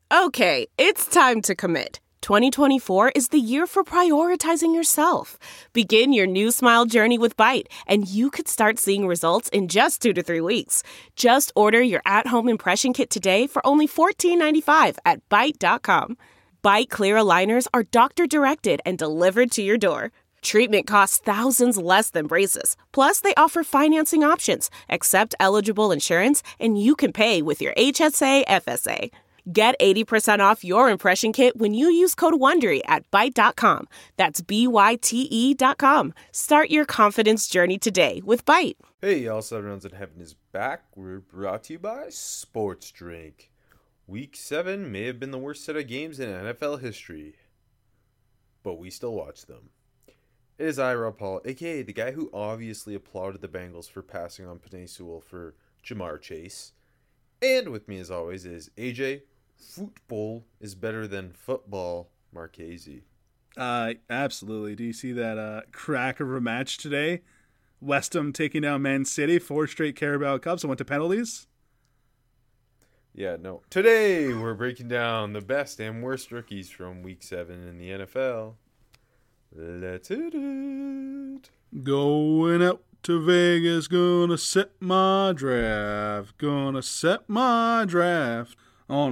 Okay, it's time to commit. 2024 is the year for prioritizing yourself. Begin your new smile journey with Byte, and you could start seeing results in just 2 to 3 weeks. Just order your at-home impression kit today for only $14.95 at Byte.com. Byte Clear aligners are doctor-directed and delivered to your door. Treatment costs thousands less than braces. Plus, they offer financing options, accept eligible insurance, and you can pay with your HSA FSA. Get 80% off your impression kit when you use code WONDERY at Byte.com. That's BYTE.com. Start your confidence journey today with Byte. Hey, y'all, 7 Rounds in Heaven is back. We're brought to you by Sports Drink. Week 7 may have been the worst set of games in NFL history, but we still watch them. It is I, Rob Paul, a.k.a. the guy who obviously applauded the Bengals for passing on Penei Sewell for Jamar Chase. And with me, as always, is AJ. Football is better than football, Marchese. Absolutely. Do you see that crack of a match today? West Ham taking down Man City, 4 straight Carabao Cups and went to penalties? Yeah, no. Today, we're breaking down the best and worst rookies from Week 7 in the NFL. Let's hit it. Going out to Vegas, gonna set my draft. Gonna set my draft on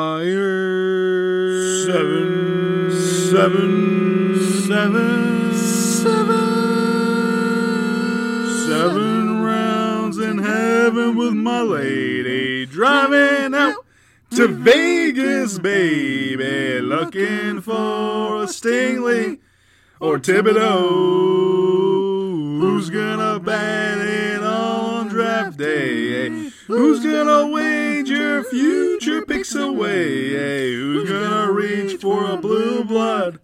fire. 7 rounds in heaven with my lady. Driving out to Vegas, baby. Looking for a Stingley or Thibodeau. Who's gonna bat it on draft day? Who's gonna wager future picks away? Who's gonna reach for a blue blood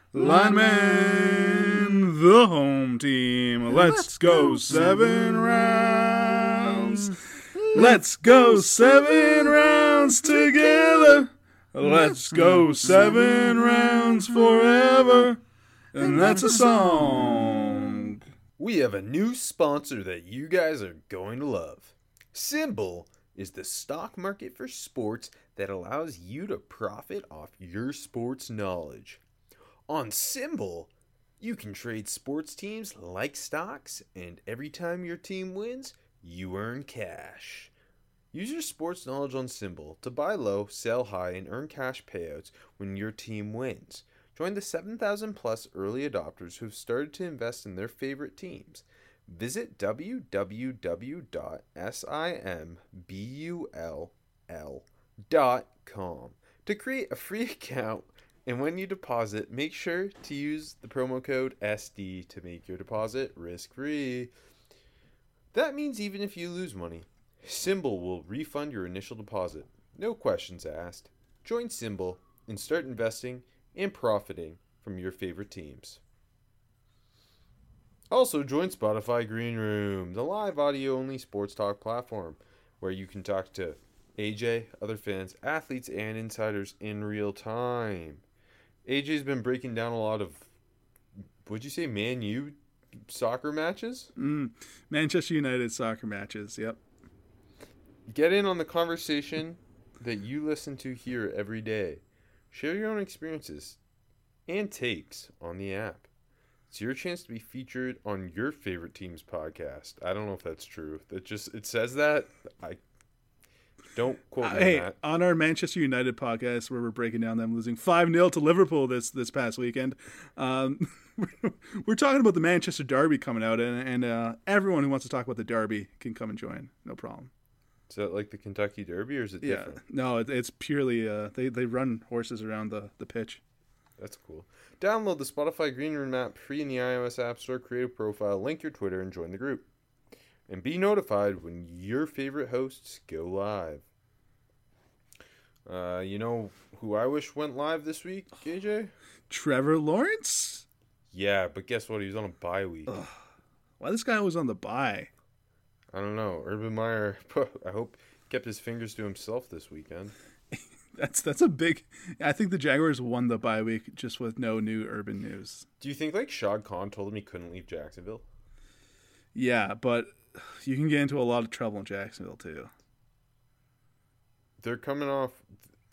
lineman? The home team. Let's go 7 rounds. Let's go 7 rounds together. Let's go 7 rounds forever. And that's a song. We have a new sponsor that you guys are going to love. Symbol is the stock market for sports that allows you to profit off your sports knowledge. On Symbol, you can trade sports teams like stocks, and every time your team wins, you earn cash. Use your sports knowledge on Symbol to buy low, sell high, and earn cash payouts when your team wins. Join the 7,000 plus early adopters who've started to invest in their favorite teams. Visit www.simbull.com to create a free account, and when you deposit, make sure to use the promo code SD to make your deposit risk-free. That means even if you lose money, Symbol will refund your initial deposit. No questions asked. Join Symbol and start investing and profiting from your favorite teams. Also, join Spotify Green Room, the live audio-only sports talk platform, where you can talk to AJ, other fans, athletes, and insiders in real time. AJ's been breaking down a lot of, would you say, Man U soccer matches? Manchester United soccer matches, yep. Get in on the conversation that you listen to here every day. Share your own experiences and takes on the app. It's your chance to be featured on your favorite team's podcast. I don't know if that's true. It says that. I don't quote me on that. On our Manchester United podcast, where we're breaking down them losing 5-0 to Liverpool this past weekend, we're talking about the Manchester Derby coming out, and everyone who wants to talk about the Derby can come and join. No problem. Is that like the Kentucky Derby, or is it different? No, it's purely they run horses around the pitch. That's cool. Download the Spotify Green Room app free in the iOS App Store, create a profile, link your Twitter, and join the group. And be notified when your favorite hosts go live. You know who I wish went live this week, AJ? Trevor Lawrence? Yeah, but guess what? He was on a bye week. Ugh. Why this guy was on the bye? I don't know. Urban Meyer, I hope, kept his fingers to himself this weekend. That's a big. I think the Jaguars won the bye week just with no new Urban news. Do you think like Shad Khan told him he couldn't leave Jacksonville? Yeah, but you can get into a lot of trouble in Jacksonville too. They're coming off.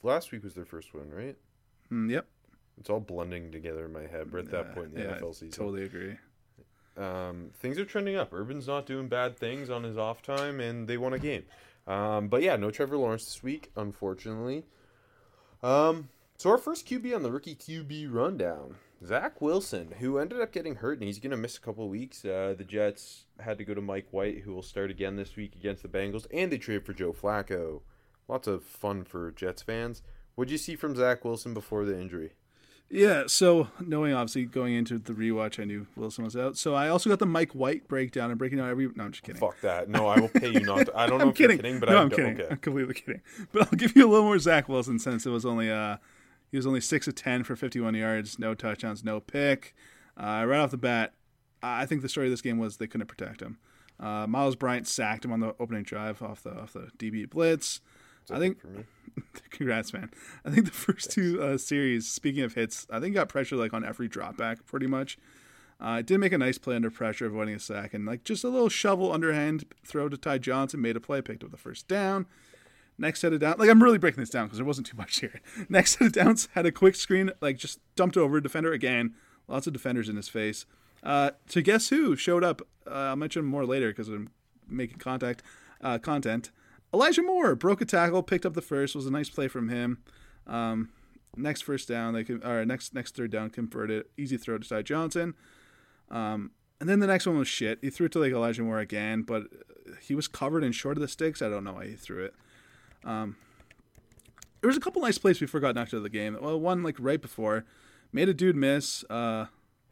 last week was their first win, right? Yep. It's all blending together in my head. We're at that point in the NFL season. Totally agree. Things are trending up. Urban's not doing bad things on his off time, and they won a game. But yeah, no Trevor Lawrence this week, unfortunately. So our first QB on the rookie QB rundown, Zach Wilson, who ended up getting hurt, and he's going to miss a couple of weeks. The Jets had to go to Mike White, who will start again this week against the Bengals, and they traded for Joe Flacco. Lots of fun for Jets fans. What did you see from Zach Wilson before the injury? Yeah, so knowing obviously going into the rewatch, I knew Wilson was out. So I also got the Mike White breakdown and breaking down every. No, I'm just kidding. Fuck that. No, I will pay you not. I don't know if kidding. you're kidding, but I'm kidding. Okay. I'm completely kidding. But I'll give you a little more Zach Wilson since it was only he was only 6 of 10 for 51 yards, no touchdowns, no pick. Right off the bat, I think the story of this game was they couldn't protect him. Miles Bryant sacked him on the opening drive off the DB blitz. I think. For me. Congrats, man. I think the first two series, speaking of hits, I think got pressure like on every drop back pretty much. Did make a nice play under pressure, avoiding a sack, and like just a little shovel underhand throw to Ty Johnson, made a play, picked up the first down. Next set of down, like I'm really breaking this down because there wasn't too much here. Next set of downs had a quick screen, like just dumped over a defender again. Lots of defenders in his face. To guess who showed up? I'll mention him more later because I'm making content. Elijah Moore broke a tackle, picked up the first. Was a nice play from him. Next first down, next third down, converted. Easy throw to Ty Johnson. And then the next one was shit. He threw it to like Elijah Moore again, but he was covered and short of the sticks. I don't know why he threw it. There was a couple nice plays before got knocked out of the game. Well, one like right before made a dude miss. Okay,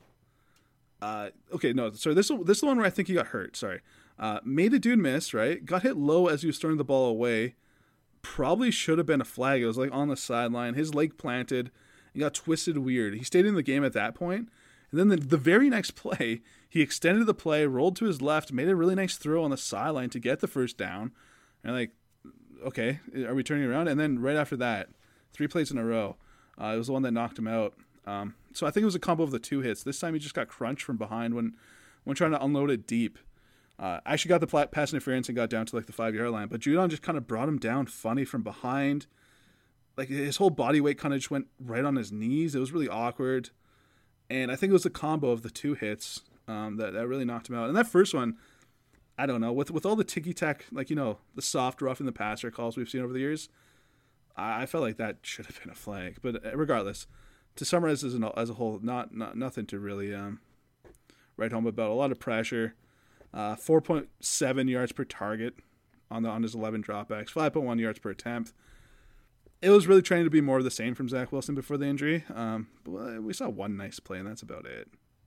no, sorry. This is the one where I think he got hurt. Sorry. Made a dude miss, right? Got hit low as he was throwing the ball away. Probably should have been a flag. It was like on the sideline. His leg planted. He got twisted weird. He stayed in the game at that point. And then the very next play, he extended the play, rolled to his left, made a really nice throw on the sideline to get the first down. And like, okay, are we turning around? And then right after that, 3 plays in a row. It was the one that knocked him out. So I think it was a combo of the 2 hits. This time he just got crunched from behind when trying to unload it deep. Actually got the pass interference and got down to like the 5-yard line, but Judon just kind of brought him down funny from behind. Like his whole body weight kind of just went right on his knees. It was really awkward, and I think it was a combo of the 2 hits that really knocked him out. And that first one, I don't know, with all the ticky tack, like the soft roughing the passer calls we've seen over the years, I felt like that should have been a flag. But regardless, to summarize as a whole, nothing to really write home about. A lot of pressure. 4.7 yards per target on his 11 dropbacks, 5.1 yards per attempt. It was really trying to be more of the same from Zach Wilson before the injury. But we saw one nice play, and that's about it.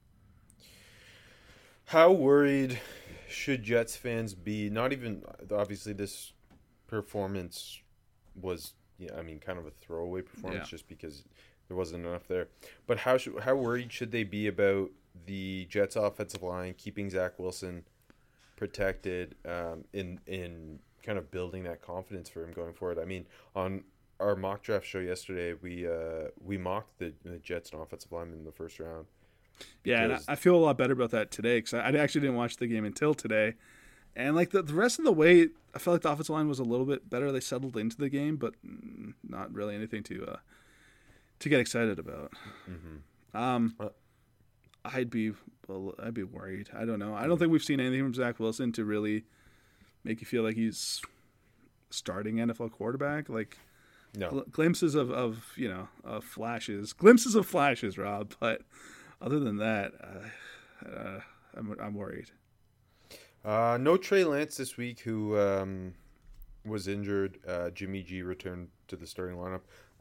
How worried should Jets fans be? Not even, obviously, this performance was, kind of a throwaway performance just because there wasn't enough there. But how worried should they be about the Jets' offensive line keeping Zach Wilson protected in kind of building that confidence for him going forward? I mean, on our mock draft show yesterday, we mocked the Jets and offensive lineman in the first round. Yeah, and I feel a lot better about that today because I actually didn't watch the game until today. And like the rest of the way, I felt like the offensive line was a little bit better. They settled into the game, but not really anything to get excited about. Mm-hmm. I'd be worried. I don't know. I don't think we've seen anything from Zach Wilson to really make you feel like he's starting NFL quarterback. Like glimpses of flashes, Rob. But other than that, I'm worried. No Trey Lance this week, who was injured. Jimmy G returned to the starting lineup.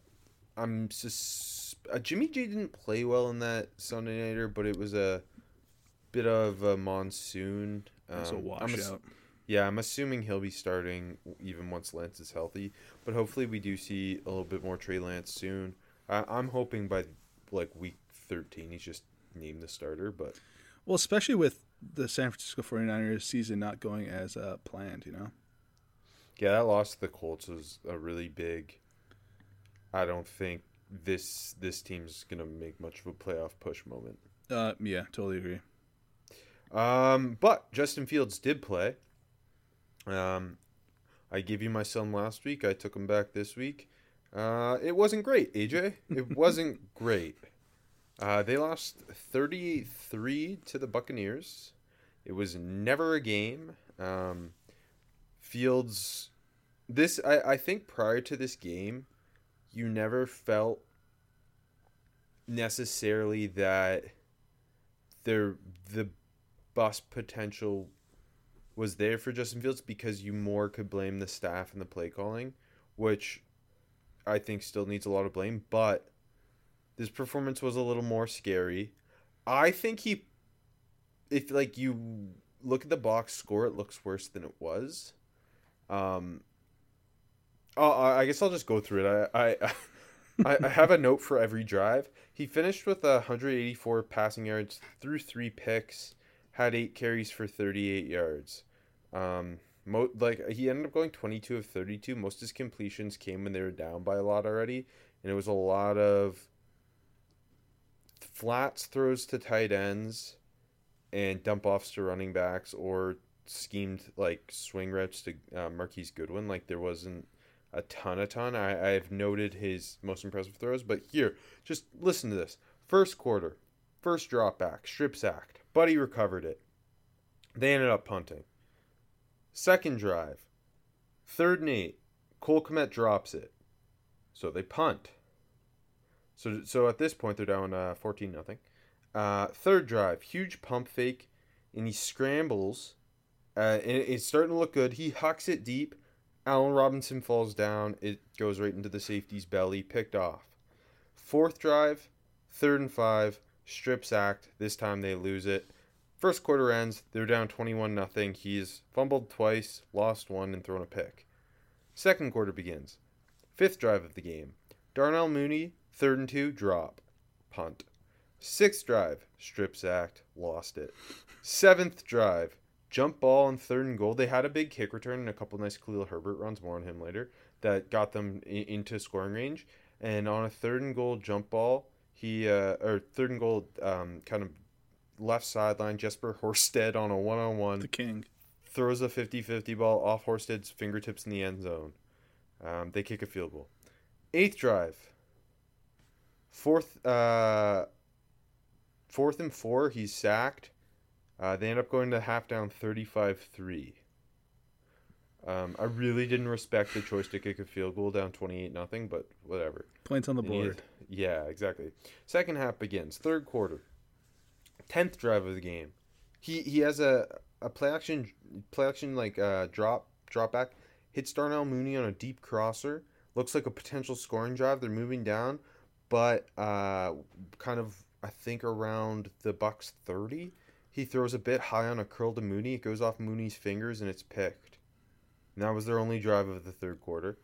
Jimmy G didn't play well in that Sunday nighter, but it was a bit of a monsoon. It's a washout. I'm assuming he'll be starting even once Lance is healthy. But hopefully we do see a little bit more Trey Lance soon. I'm hoping by like week 13 he's just named the starter. But well, especially with the San Francisco 49ers season not going as planned, Yeah, that loss to the Colts was a really big. I don't think this team's gonna make much of a playoff push moment. Yeah, totally agree. But Justin Fields did play. I gave you my son last week. I took him back this week. It wasn't great, AJ. It wasn't great. They lost 33 to the Buccaneers. It was never a game. Fields, I think prior to this game, you never felt necessarily that the bust potential was there for Justin Fields because you more could blame the staff and the play calling, which I think still needs a lot of blame, but this performance was a little more scary. I think if like you look at the box score, it looks worse than it was. I guess I'll just go through it. I have a note for every drive. He finished with 184 passing yards, threw 3 picks, had 8 carries for 38 yards. He ended up going 22 of 32. Most of his completions came when they were down by a lot already, and it was a lot of flats throws to tight ends and dump offs to running backs or schemed like swing routes to Marquise Goodwin. Like there wasn't a ton. I've noted his most impressive throws, but here, just listen to this. First quarter, first drop back, strip sacked. Buddy recovered it. They ended up punting. Second drive, 3rd and 8. Cole Kmet drops it. So they punt. So at this point, they're down 14-0. Third drive, huge pump fake, and he scrambles. And it's starting to look good. He hucks it deep. Allen Robinson falls down. It goes right into the safety's belly, picked off. Fourth drive, 3rd and 5, strip sacked. This time they lose it. First quarter ends. They're down 21-0. He's fumbled twice, lost one, and thrown a pick. Second quarter begins. 5th drive of the game. Darnell Mooney, 3rd and 2, drop, punt. 6th drive, strip sacked, lost it. 7th drive, jump ball on 3rd and goal. They had a big kick return and a couple nice Khalil Herbert runs, more on him later, that got them into scoring range. And on a 3rd and goal jump ball, 3rd and goal kind of left sideline, Jesper Horsted on a one-on-one. The king. Throws a 50-50 ball off Horsted's fingertips in the end zone. They kick a field goal. 8th drive. 4th and 4, he's sacked. They end up going to half down 35-3. I really didn't respect the choice to kick a field goal down 28-0, but whatever. Points on the board. Yeah, exactly. Second half begins. 3rd quarter. 10th drive of the game. He has a play action like drop back. Hits Darnell Mooney on a deep crosser. Looks like a potential scoring drive. They're moving down, but kind of I think around the Bucks 30. He throws a bit high on a curl to Mooney. It goes off Mooney's fingers and it's picked. And that was their only drive of the 3rd quarter.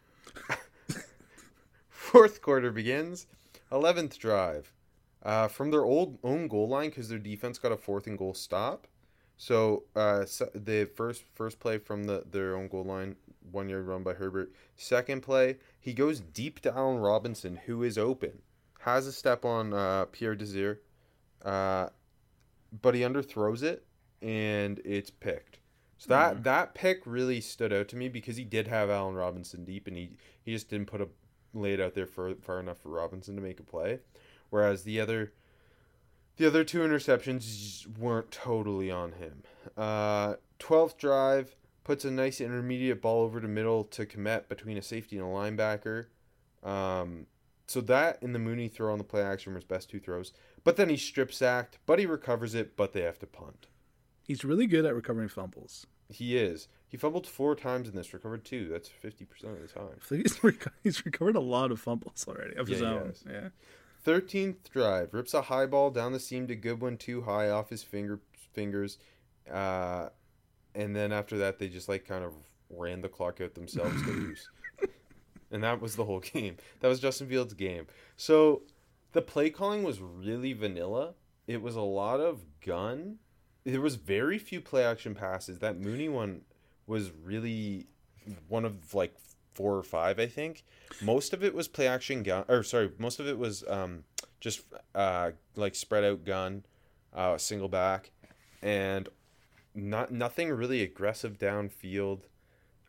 4th quarter begins. 11th drive. From their own goal line because their defense got a 4th and goal stop. So the first play from their own goal line, 1 yard run by Herbert. Second play, he goes deep to Allen Robinson, who is open. Has a step on Pierre Desir. But he underthrows it, and it's picked. So that pick really stood out to me because he did have Allen Robinson deep, and he just didn't lay it out there far enough for Robinson to make a play. Whereas the other 2 interceptions weren't totally on him. 12th drive, puts a nice intermediate ball over to middle to Kmet between a safety and a linebacker. So that and the Mooney throw on the play action were his best 2 throws. But then he's strip sacked, but he recovers it, but they have to punt. He's really good at recovering fumbles. He is. He fumbled 4 times in this, recovered 2. That's 50% of the time. I think he's recovered a lot of fumbles already of his own. Yeah. 13th drive, rips a high ball down the seam to Goodwin too high off his fingers. And then after that, they just kind of ran the clock out themselves to lose. And that was the whole game. That was Justin Fields' game. So the play calling was really vanilla. It was a lot of gun. There was very few play action passes. That Mooney one was really one of 4 or 5, I think. Most of it was play action gun. Most of it was just spread out gun, single back, and nothing really aggressive downfield.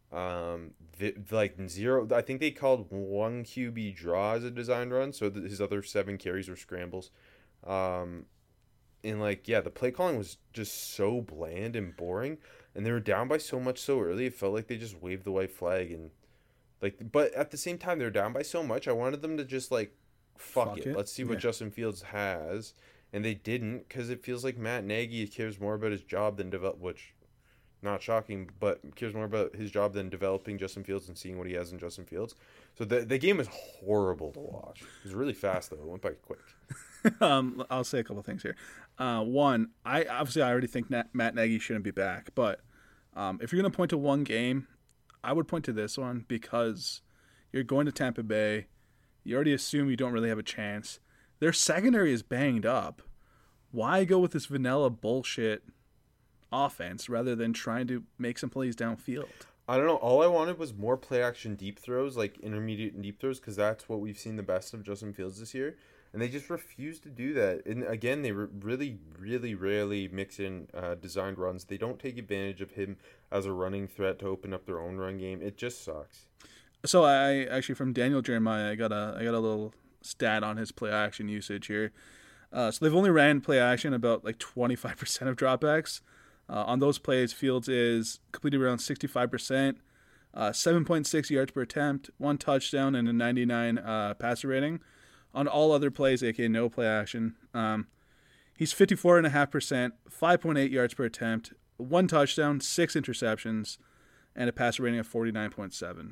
Like zero. I think they called one QB draw as a design run, so his other 7 carries were scrambles. Um, and like yeah, the play calling was just so bland and boring, and they were down by so much so early. It felt like they just waved the white flag and like. But at the same time, they're down by so much. I wanted them to just like fuck it. Let's see what Justin Fields has, and they didn't because it feels like Matt Nagy cares more about his job than develop. Which, not shocking, but cares more about his job than developing Justin Fields and seeing what he has in Justin Fields. So the game was horrible to watch. It was really fast though. It went by quick. I'll say a couple things here. One, I already think Matt Nagy shouldn't be back, but if you're going to point to one game, I would point to this one because you're going to Tampa Bay. You already assume you don't really have a chance. Their secondary is banged up. Why go with this vanilla bullshit offense rather than trying to make some plays downfield? I don't know. All I wanted was more play action deep throws, like intermediate and deep throws, because that's what we've seen the best of Justin Fields this year. And they just refuse to do that. And again, they really, really rarely mix in designed runs. They don't take advantage of him as a running threat to open up their own run game. It just sucks. So I actually, from Daniel Jeremiah, I got a little stat on his play action usage here. So they've only ran play action about like 25% of dropbacks. On those plays, Fields is completed around 65%, 7.6 yards per attempt, 1 touchdown, and a 99 passer rating. On all other plays, aka no play action, he's 54.5%, 5.8 yards per attempt, 1 touchdown, 6 interceptions, and a passer rating of 49.7.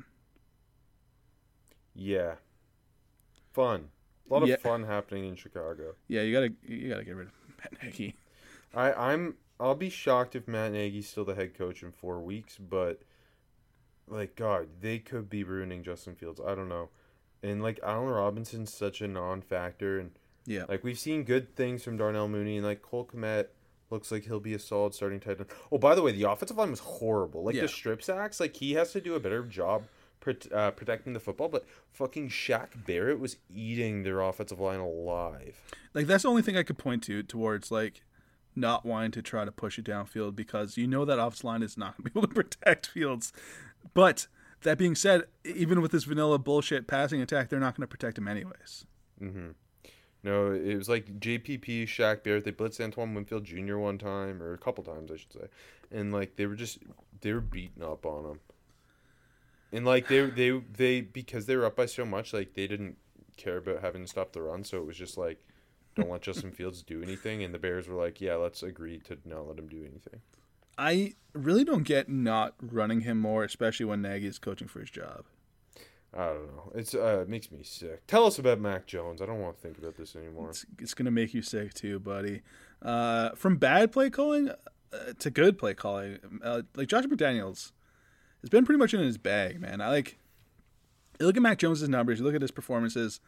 Yeah, fun. A lot of fun happening in Chicago. Yeah, you gotta get rid of Matt Nagy. I'll be shocked if Matt Nagy's still the head coach in 4 weeks, but like God, they could be ruining Justin Fields. I don't know. And like Allen Robinson's such a non-factor, and like we've seen good things from Darnell Mooney, and like Cole Kmet looks like he'll be a solid starting tight end. Oh, by the way, the offensive line was horrible. Like the strip sacks, like he has to do a better job protecting the football. But fucking Shaq Barrett was eating their offensive line alive. Like that's the only thing I could point to towards like not wanting to try to push it downfield because you know that offensive line is not going to be able to protect Fields, but. That being said, even with this vanilla bullshit passing attack, they're not going to protect him anyways. Mm-hmm. No, it was like JPP, Shaq Barrett. They blitzed Antoine Winfield Jr. one time, or a couple times, I should say. And like they were beating up on him. And like they because they were up by so much, like they didn't care about having to stop the run. So it was just like, don't let Justin Fields do anything. And the Bears were like, yeah, let's agree to not let him do anything. I really don't get not running him more, especially when Nagy is coaching for his job. I don't know. It makes me sick. Tell us about Mac Jones. I don't want to think about this anymore. It's going to make you sick too, buddy. From bad play calling to good play calling, like Josh McDaniels has been pretty much in his bag, man. You look at Mac Jones' numbers, you look at his performances.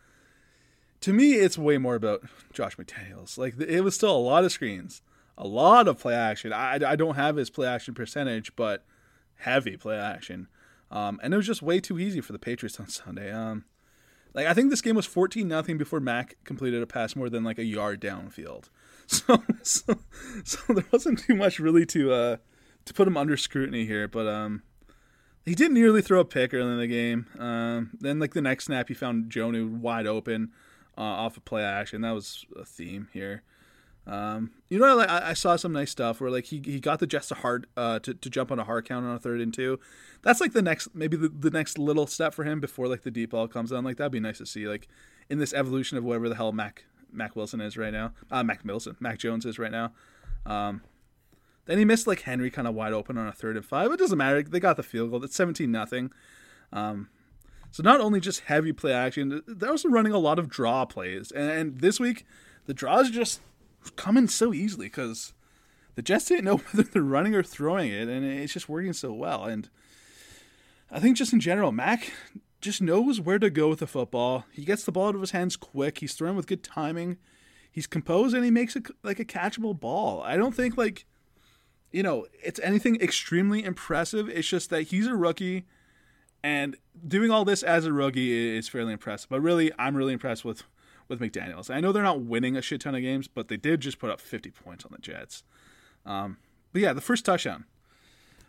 To me, it's way more about Josh McDaniels. Like it was still a lot of screens. A lot of play action. I don't have his play action percentage, but heavy play action. And it was just way too easy for the Patriots on Sunday. Like I think this game was 14-0 before Mac completed a pass more than like a yard downfield. So there wasn't too much really to put him under scrutiny here. But he did nearly throw a pick early in the game. Then like the next snap, he found Jonnu wide open off of play action. That was a theme here. I saw some nice stuff where like he got the Jets to jump on a hard count on a 3rd and 2. That's like the next little step for him before like the deep ball comes on. Like that'd be nice to see like in this evolution of whatever the hell Mac Wilson is right now. Mac Jones is right now. Then he missed like Henry kind of wide open on a 3rd and 5. It doesn't matter. They got the field goal. It's 17-0. So not only just heavy play action, they're also running a lot of draw plays. And this week the draws just coming so easily because the Jets didn't know whether they're running or throwing it, and it's just working so well. And I think just in general, Mac just knows where to go with the football. He gets the ball out of his hands quick. He's throwing with good timing. He's composed, and he makes it like a catchable ball. I don't think it's anything extremely impressive. It's just that he's a rookie, and doing all this as a rookie is fairly impressive. But really, I'm really impressed with McDaniels. I know they're not winning a shit ton of games, but they did just put up 50 points on the Jets. But yeah, the first touchdown.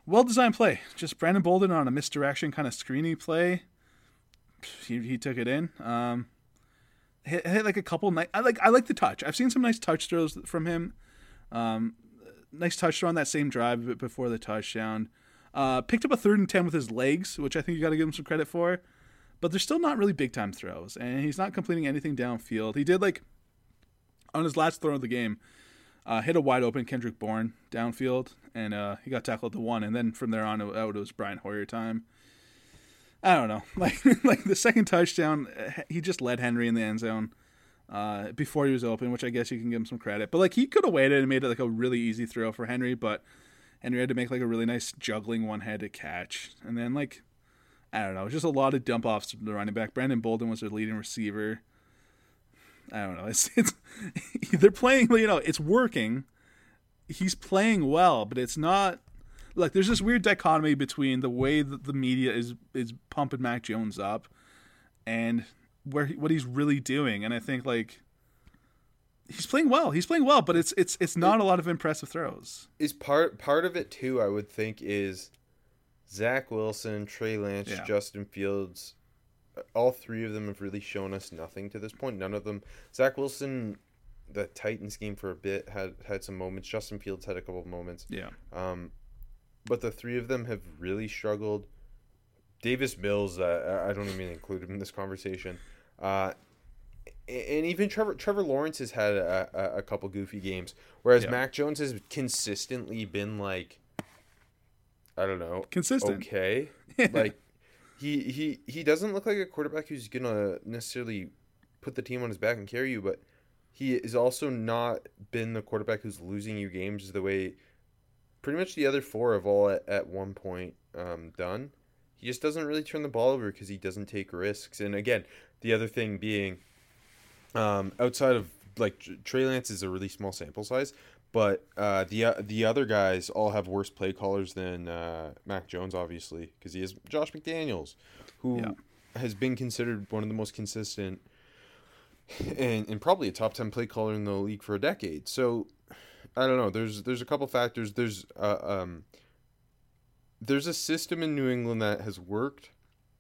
Well-designed play. Just Brandon Bolden on a misdirection kind of screeny play. He took it in. Hit like a couple. I like the touch. I've seen some nice touch throws from him. Nice touch throw on that same drive before the touchdown. Picked up a 3rd and 10 with his legs, which I think you got to give him some credit for. But they're still not really big time throws, and he's not completing anything downfield. He did on his last throw of the game, hit a wide open Kendrick Bourne downfield, and he got tackled at the 1, and then from there on out it was Brian Hoyer time. I don't know, like the second touchdown, he just led Henry in the end zone before he was open, which I guess you can give him some credit. But he could have waited and made it a really easy throw for Henry, but Henry had to make a really nice juggling one-handed catch, and then I don't know, just a lot of dump offs from the running back. Brandon Bolden was their leading receiver. I don't know. It's they're playing. It's working. He's playing well, but it's not. There's this weird dichotomy between the way that the media is pumping Mac Jones up and what he's really doing. And I think he's playing well. He's playing well, but it's not a lot of impressive throws. Is part of it too? I would think is Zach Wilson, Trey Lance, Justin Fields. All three of them have really shown us nothing to this point. None of them. Zach Wilson, the Titans game for a bit, had some moments. Justin Fields had a couple of moments. Yeah. But the three of them have really struggled. Davis Mills, I don't even include him in this conversation. And even Trevor Lawrence has had a couple goofy games, whereas Mac Jones has consistently been I don't know, consistent. Okay, he doesn't look like a quarterback who's gonna necessarily put the team on his back and carry you, but he is also not been the quarterback who's losing you games the way pretty much the other four have all at one point done. He just doesn't really turn the ball over because he doesn't take risks. And again, the other thing being, outside of Trey Lance is a really small sample size, but the other guys all have worse play callers than Mac Jones, obviously, because he has Josh McDaniels, who has been considered one of the most consistent and probably a top 10 play caller in the league for a decade. So I don't know. There's a couple factors. There's a system in New England that has worked,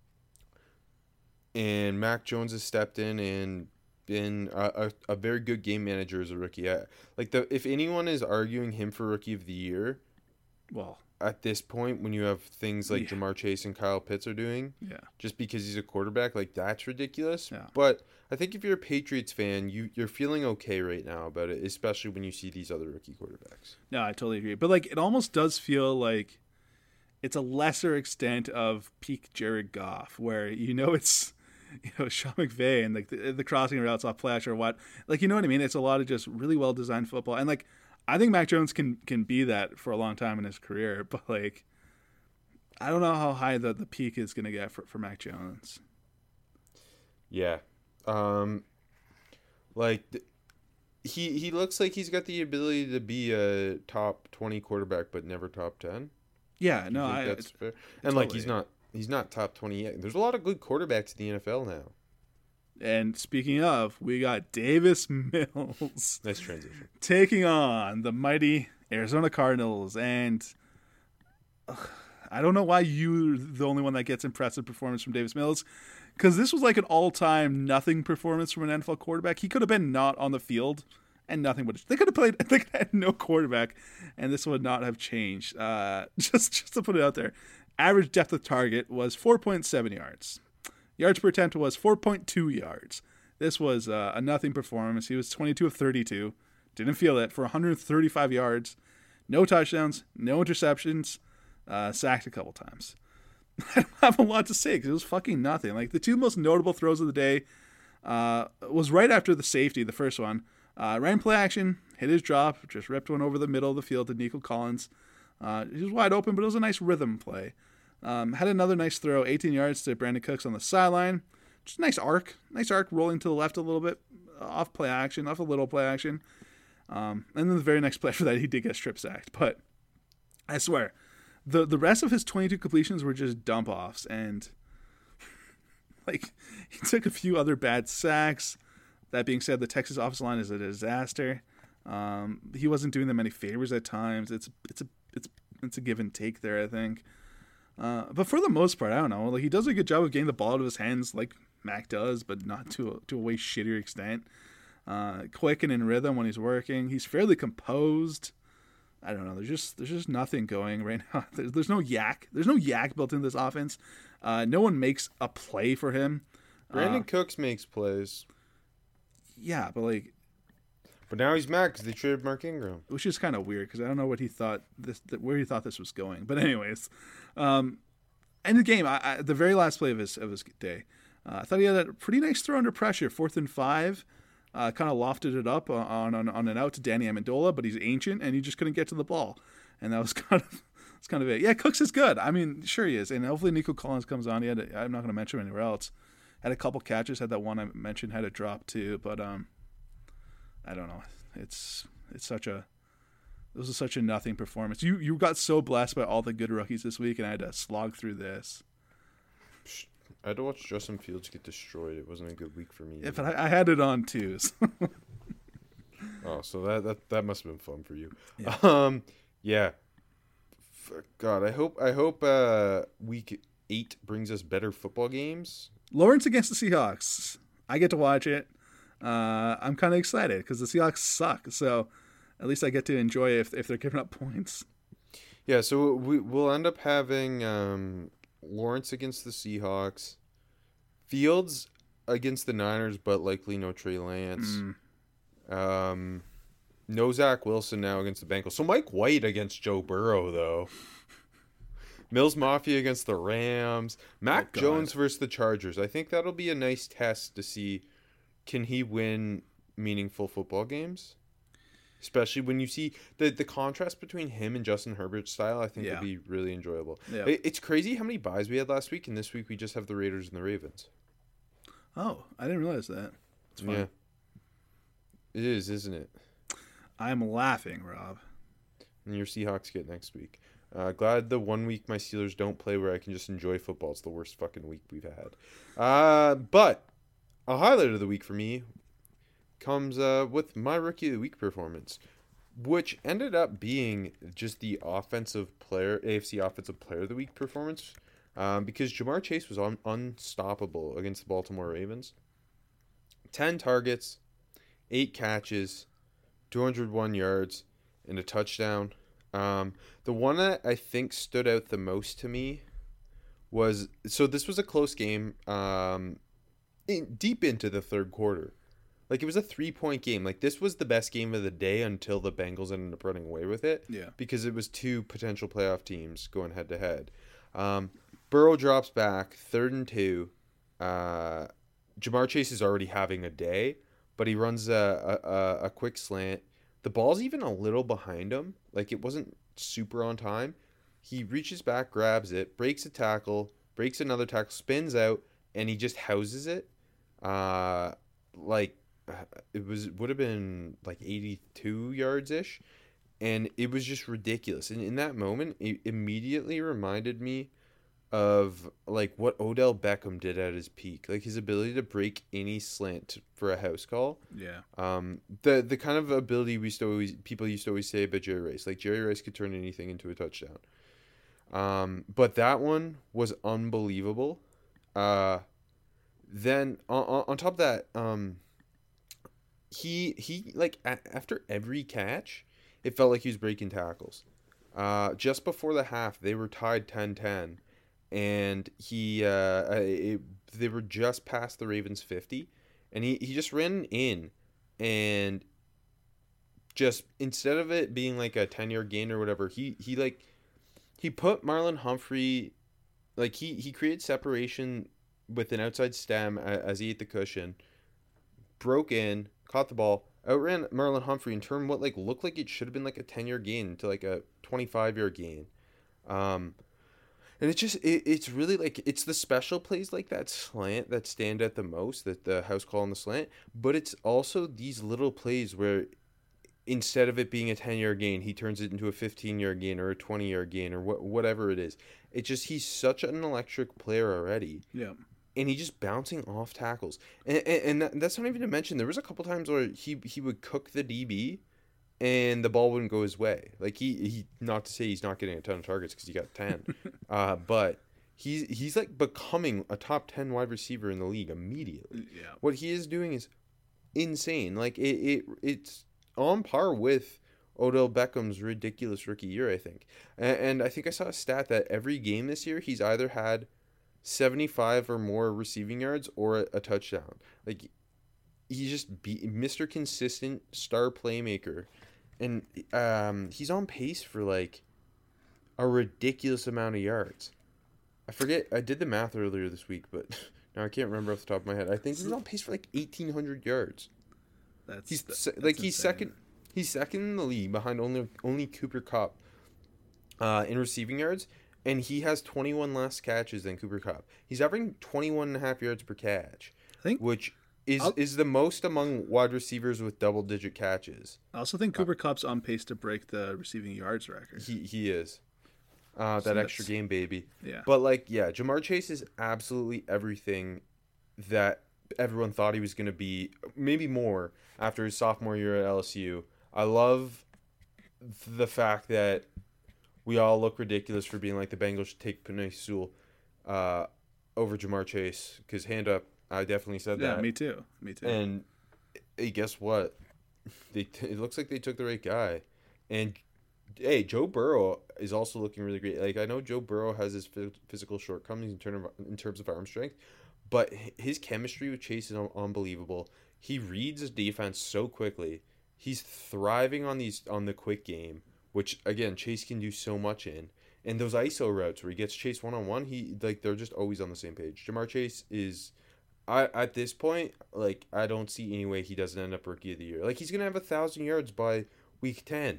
and Mac Jones has stepped in and been a very good game manager as a rookie. If anyone is arguing him for Rookie of the Year, well, at this point, when you have things like Jamar Chase and Kyle Pitts are doing, just because he's a quarterback, that's ridiculous. Yeah. But I think if you're a Patriots fan, you're feeling okay right now about it, especially when you see these other rookie quarterbacks. No, I totally agree. But it almost does feel like it's a lesser extent of peak Jared Goff, where it's Sean McVay and the crossing routes off Flash or what. You know what I mean? It's a lot of just really well designed football. And I think Mac Jones can be that for a long time in his career, but I don't know how high the peak is going to get for Mac Jones. Yeah. He looks like he's got the ability to be a top 20 quarterback, but never top 10. Yeah, no, that's fair. And totally. He's not top 20 yet. There's a lot of good quarterbacks in the NFL now. And speaking of, we got Davis Mills. Nice transition. Taking on the mighty Arizona Cardinals. And I don't know why you're the only one that gets impressive performance from Davis Mills, because this was an all-time nothing performance from an NFL quarterback. He could have been not on the field, and nothing would. They could have played. They could have had no quarterback, and this would not have changed. Just to put it out there, average depth of target was 4.7 yards. Yards per attempt was 4.2 yards. This was a nothing performance. He was 22 of 32. Didn't feel it for 135 yards. No touchdowns, no interceptions. Sacked a couple times. I don't have a lot to say because it was fucking nothing. The two most notable throws of the day was right after the safety, the first one. Ran play action, hit his drop, just ripped one over the middle of the field to Nico Collins. He was wide open, but it was a nice rhythm play. Had another nice throw, 18 yards to Brandon Cooks on the sideline. Just a nice arc rolling to the left a little bit, off a little play action. And then the very next play for that, he did get strip sacked. But I swear, the rest of his 22 completions were just dump offs, and he took a few other bad sacks. That being said, the Texas offensive line is a disaster. He wasn't doing them any favors at times. It's It's a give and take there, I think. But for the most part, I don't know. Like, he does a good job of getting the ball out of his hands, like Mac does, but not to a way shittier extent. Quick and in rhythm when he's working. He's fairly composed. I don't know. There's just nothing going right now. There's no yak. There's no yak built into this offense. No one makes a play for him. Brandon Cooks makes plays. Yeah, but like, but now he's mad because they traded Mark Ingram, which is kind of weird because I don't know what he thought where he thought this was going. But anyways, in the game, the very last play of his day, I thought he had a pretty nice throw under pressure, 4th and 5. Kind of lofted it up on an out to Danny Amendola, but he's ancient and he just couldn't get to the ball, and that was kind of it. Yeah, Cooks is good. I mean, sure he is, and hopefully Nico Collins comes on. I'm not going to mention him anywhere else. Had a couple catches, had that one I mentioned, had a drop too, but I don't know. This was such a nothing performance. You got so blessed by all the good rookies this week, and I had to slog through this. I had to watch Justin Fields get destroyed. It wasn't a good week for me. Yeah, but I had it on too. So. Oh, so that must have been fun for you. Yeah. Yeah. God, I hope week 8 brings us better football games. Lawrence against the Seahawks. I get to watch it. I'm kind of excited because the Seahawks suck. So at least I get to enjoy it if they're giving up points. Yeah, so we'll end up having Lawrence against the Seahawks, Fields against the Niners, but likely no Trey Lance. No Zach Wilson now against the Bengals. So Mike White against Joe Burrow, though. Mills Mafia against the Rams. Mac Jones versus the Chargers. I think that'll be a nice test to see, can he win meaningful football games? Especially when you see the contrast between him and Justin Herbert's style, I think will be really enjoyable. Yeah. It's crazy how many buys we had last week, and this week we just have the Raiders and the Ravens. Oh, I didn't realize that. It's fun. Yeah. It is, isn't it? I'm laughing, Rob. And your Seahawks get next week. Glad the 1 week my Steelers don't play where I can just enjoy football. It's the worst fucking week we've had. But a highlight of the week for me comes with my Rookie of the Week performance, which ended up being just the AFC Offensive Player of the Week performance, because Jamar Chase was unstoppable against the Baltimore Ravens. 10 targets, 8 catches, 201 yards, and a touchdown. The one that I think stood out the most to me was, so this was a close game deep into the third quarter. Like, it was a 3-point game. Like, this was the best game of the day until the Bengals ended up running away with it. Yeah. Because it was 2 potential playoff teams going head-to-head. Burrow drops back, 3rd and 2. Jamar Chase is already having a day, but he runs a quick slant. The ball's even a little behind him. Like, it wasn't super on time. He reaches back, grabs it, breaks a tackle, breaks another tackle, spins out, and he just houses it. Would have been like 82 yards ish, and it was just ridiculous. And in that moment, it immediately reminded me of like what Odell Beckham did at his peak, like his ability to break any slant for a house call. Yeah. The kind of ability people used to always say about Jerry Rice, like Jerry Rice could turn anything into a touchdown. But that one was unbelievable. Then on top of that, he like after every catch, it felt like he was breaking tackles. Just before the half, they were tied 10-10, and they were just past the Ravens 50, and he just ran in, and just instead of it being like a 10-yard gain or whatever, he put Marlon Humphrey, like he created separation with an outside stem as he ate the cushion, broke in, caught the ball, outran Marlon Humphrey and turned what like looked like it should have been like a 10-yard gain into like a 25-yard gain. And it's really like, it's the special plays like that slant that stand out the most, that the house call on the slant, but it's also these little plays where instead of it being a 10-yard gain, he turns it into a 15-yard gain or a 20-yard gain or whatever it is. It's just, he's such an electric player already. Yeah. And he's just bouncing off tackles. And that's not even to mention, there was a couple times where he would cook the DB and the ball wouldn't go his way. Like he not to say he's not getting a ton of targets because he got 10, but he's like becoming a top 10 wide receiver in the league immediately. Yeah. What he is doing is insane. Like it's on par with Odell Beckham's ridiculous rookie year, I think. And I think I saw a stat that every game this year he's either had 75 or more receiving yards or a touchdown. Like he's just Mr. Consistent star playmaker. And he's on pace for like a ridiculous amount of yards. I forget, I did the math earlier this week, but now I can't remember off the top of my head. I think he's on pace for like 1,800 yards. He's second. He's second in the league behind only Cooper Kupp in receiving yards, and he has 21 less catches than Cooper Kupp. He's averaging 21.5 yards per catch, which is the most among wide receivers with double-digit catches. I also think Cooper Kupp's on pace to break the receiving yards record. He is. That extra game, baby. Yeah. But, Ja'Marr Chase is absolutely everything that everyone thought he was going to be, maybe more, after his sophomore year at LSU. I love the fact that we all look ridiculous for being like the Bengals should take Penei Sewell over Ja'Marr Chase, because hand up, I definitely said that. Yeah, me too. And hey, guess what? It looks like they took the right guy. And hey, Joe Burrow is also looking really great. Like, I know Joe Burrow has his physical shortcomings in terms of arm strength, but his chemistry with Chase is unbelievable. He reads his defense so quickly. He's thriving on the quick game, which again Chase can do so much in. And those ISO routes where he gets Chase one-on-one, they're just always on the same page. Ja'Marr Chase is, at this point, I don't see any way he doesn't end up rookie of the year. Like, he's gonna have 1,000 yards by week 10.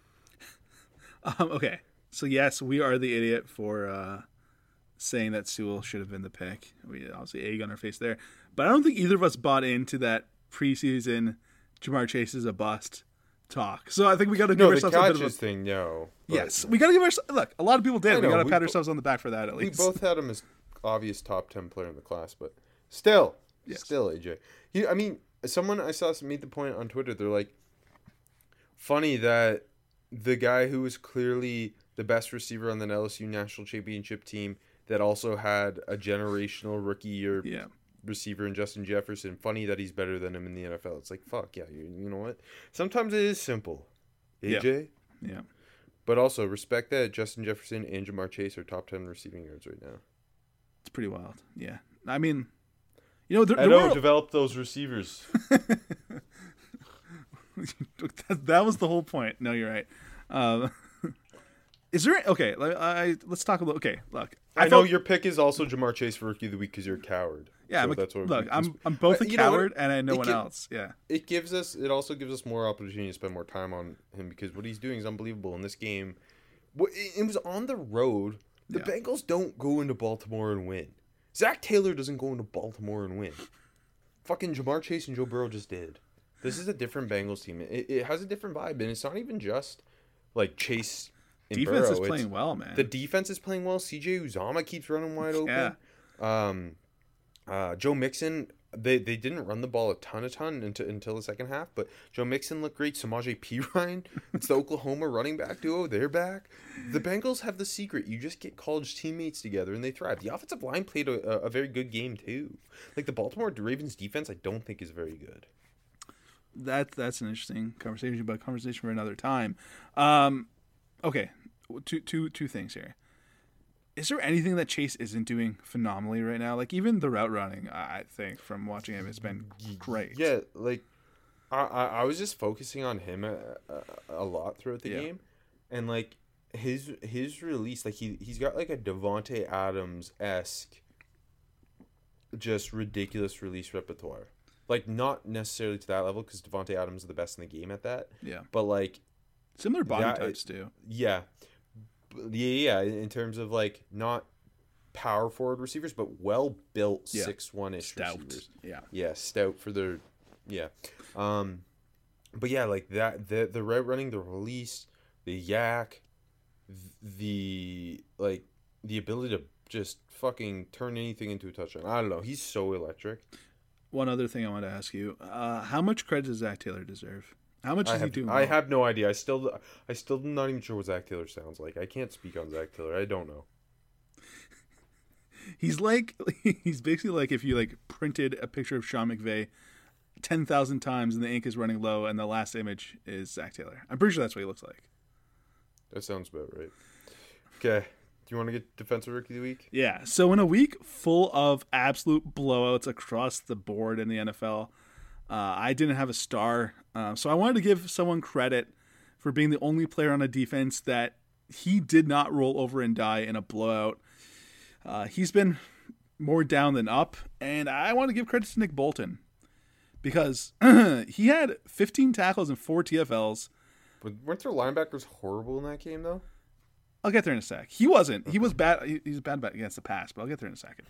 Okay, so yes, we are the idiot for saying that Sewell should have been the pick. We obviously egg on our face there, but I don't think either of us bought into that preseason Ja'Marr Chase is a bust talk. So I think we got to give ourselves a bit of a thing. No, yes, we got to give ourselves. Look, a lot of people did. We got to pat ourselves on the back for that. At least we both had him as obvious top 10 player in the class, but still, AJ. Someone I saw made the point on Twitter. They're like, funny that the guy who was clearly the best receiver on the LSU national championship team that also had a generational rookie year receiver in Justin Jefferson, funny that he's better than him in the NFL. It's like, fuck yeah, you know what? Sometimes it is simple, AJ. Yeah. But also, respect that Justin Jefferson and Ja'Marr Chase are top 10 receiving yards right now. It's pretty wild. Yeah. I mean, develop those receivers. That was the whole point. No, you're right. Is there okay? Let's talk about. Okay, look. I know your pick is also Ja'Marr Chase for rookie of the week because you're a coward. Yeah, so that's what. Look, I'm both a coward and I know one else. Yeah. It also gives us more opportunity to spend more time on him because what he's doing is unbelievable in this game. It was on the road. The Bengals don't go into Baltimore and win. Zach Taylor doesn't go into Baltimore and win. Fucking Ja'Marr Chase and Joe Burrow just did. This is a different Bengals team. It has a different vibe, and it's not even just like Chase and defense Burrow. Is playing well, man. The defense is playing well. CJ Uzomah keeps running wide open. Joe Mixon, they didn't run the ball a ton until the second half, but Joe Mixon looked great. Samaje Perine, it's the Oklahoma running back duo. They're back. The Bengals have the secret. You just get college teammates together, and they thrive. The offensive line played a very good game, too. Like, the Baltimore Ravens defense, I don't think is very good. That's an interesting conversation, but conversation for another time. Okay, two things here. Is there anything that Chase isn't doing phenomenally right now? Like, even the route running, I think, from watching him, has been great. Yeah, like, I was just focusing on him a lot throughout the game. And, like, his release, like, he's got, like, a Devontae Adams-esque, just ridiculous release repertoire. Like, not necessarily to that level, because Devontae Adams is the best in the game at that. Yeah. But, like... Similar body types, too. Yeah. Yeah, in terms of, like, not power forward receivers, but well-built 6'1"-ish receivers. Yeah, stout for their... Yeah. But, yeah, like, that, the route running, the release, the yak, the ability to just fucking turn anything into a touchdown. I don't know. He's so electric. One other thing I want to ask you: how much credit does Zach Taylor deserve? How much is he doing? I have no idea. I still am not even sure what Zach Taylor sounds like. I can't speak on Zach Taylor. I don't know. He's basically like if you like printed a picture of Sean McVay 10,000 times and the ink is running low and the last image is Zach Taylor. I'm pretty sure that's what he looks like. That sounds about right. Okay. Do you want to get Defensive Rookie of the Week? Yeah. So in a week full of absolute blowouts across the board in the NFL, I didn't have a star. So I wanted to give someone credit for being the only player on a defense that he did not roll over and die in a blowout. He's been more down than up, and I want to give credit to Nick Bolton because he had 15 tackles and 4 TFLs. But weren't their linebackers horrible in that game, though? I'll get there in a sec. He wasn't. He was bad. He was bad against the pass, but I'll get there in a second.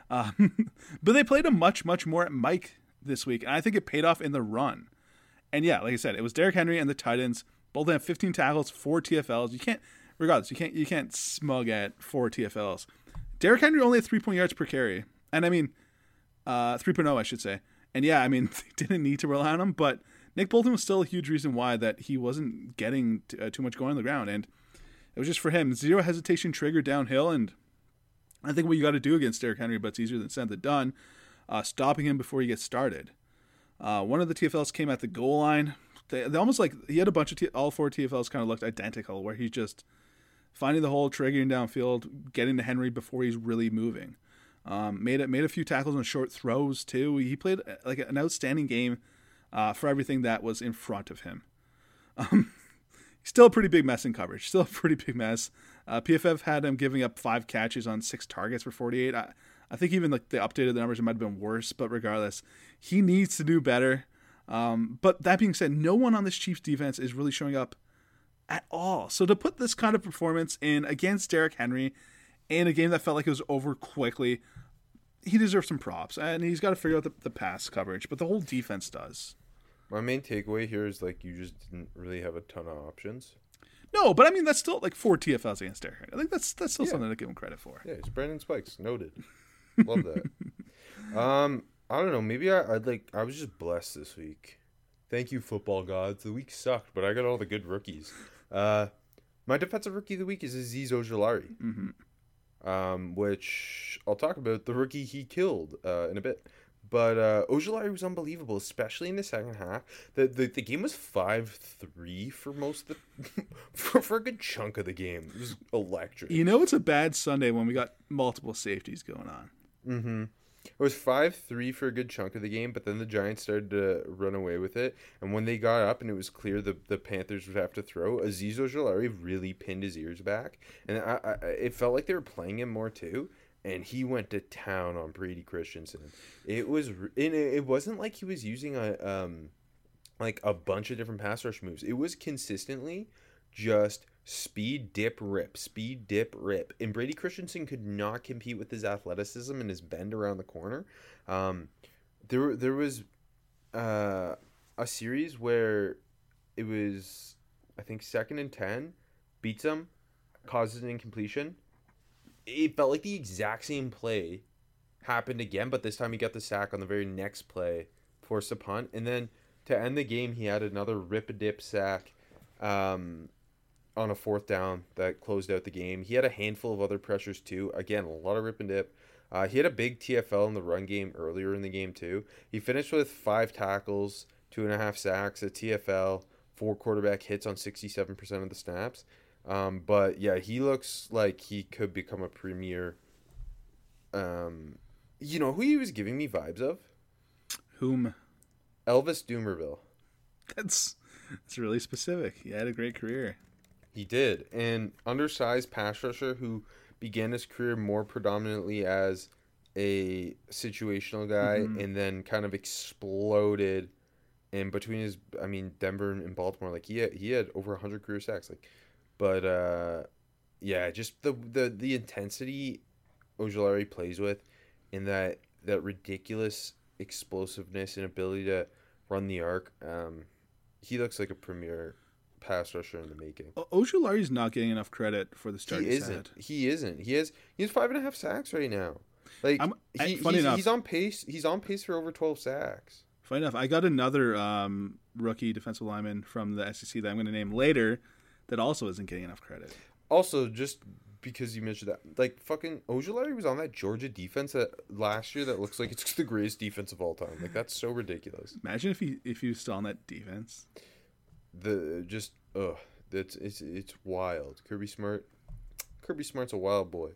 But they played him much, much more at Mike this week, and I think it paid off in the run. And yeah, like I said, it was Derrick Henry and the Titans. Both have 15 tackles, 4 TFLs. You can't smug at 4 TFLs. Derrick Henry only had 3 yards per carry, and I mean 3.0, I should say. And yeah, I mean they didn't need to rely on him, but Nick Bolton was still a huge reason why that he wasn't getting too much going on the ground, and it was just for him. 0 hesitation trigger downhill, and I think what you got to do against Derrick Henry, but it's easier than said than done, stopping him before he gets started. One of the TFLs came at the goal line. They almost like he had a bunch of all 4 TFLs kind of looked identical, where he's just finding the hole, triggering downfield, getting to Henry before he's really moving. Made a few tackles on short throws too. He played like an outstanding game for everything that was in front of him. Still a pretty big mess in coverage. Still a pretty big mess. PFF had him giving up 5 catches on 6 targets for 48. I think even like they updated the numbers, it might have been worse, but regardless, he needs to do better. But that being said, no one on this Chiefs defense is really showing up at all. So to put this kind of performance in against Derrick Henry in a game that felt like it was over quickly, he deserves some props, and he's got to figure out the pass coverage, but the whole defense does. My main takeaway here is like you just didn't really have a ton of options. No, but I mean that's still like 4 TFLs against Derrick Henry. I think that's still something to give him credit for. Yeah, it's Brandon Spikes. Noted. Love that. I don't know. Maybe I was just blessed this week. Thank you, football gods. The week sucked, but I got all the good rookies. My defensive rookie of the week is Azeez Ojulari, which I'll talk about the rookie he killed in a bit. But Ojulari was unbelievable, especially in the second half. The game was 5-3 for most of the for a good chunk of the game. It was electric. You know, it's a bad Sunday when we got multiple safeties going on. Mm-hmm. It was 5-3 for a good chunk of the game, but then the Giants started to run away with it. And when they got up and it was clear the Panthers would have to throw, Azeez Ojulari really pinned his ears back. And it felt like they were playing him more too. And he went to town on Brady Christensen. It wasn't like he was using a bunch of different pass rush moves. It was consistently just speed, dip, rip, and Brady Christensen could not compete with his athleticism and his bend around the corner. There was a series where it was, I think, 2nd and 10, beats him, causes an incompletion. It felt like the exact same play happened again, but this time he got the sack on the very next play, forced a punt, and then to end the game, he had another rip-a-dip sack on a 4th down that closed out the game. He had a handful of other pressures too. Again, a lot of rip and dip. He had a big TFL in the run game earlier in the game too. He finished with 5 tackles, 2.5 sacks, a TFL, 4 quarterback hits on 67% of the snaps. But yeah, he looks like he could become a premier. You know who he was giving me vibes of? Whom? Elvis Dumerville. That's really specific. He had a great career. He did. And undersized pass rusher who began his career more predominantly as a situational guy and then kind of exploded in between Denver and Baltimore. Like he had over 100 career sacks. Yeah, just the intensity Ojulari plays with and that ridiculous explosiveness and ability to run the arc. He looks like a premier pass rusher in the making. Ojulari's not getting enough credit for the start. He isn't. He has 5.5 sacks right now. Like funny enough, he's on pace. He's on pace for over 12 sacks. Funny enough, I got another rookie defensive lineman from the SEC that I'm going to name later that also isn't getting enough credit. Also, just because you mentioned that, like, fucking Ojulari was on that Georgia defense last year that looks like it's the greatest defense of all time. Like, that's so ridiculous. Imagine if he was still on that defense. It's wild. Kirby Smart's a wild boy.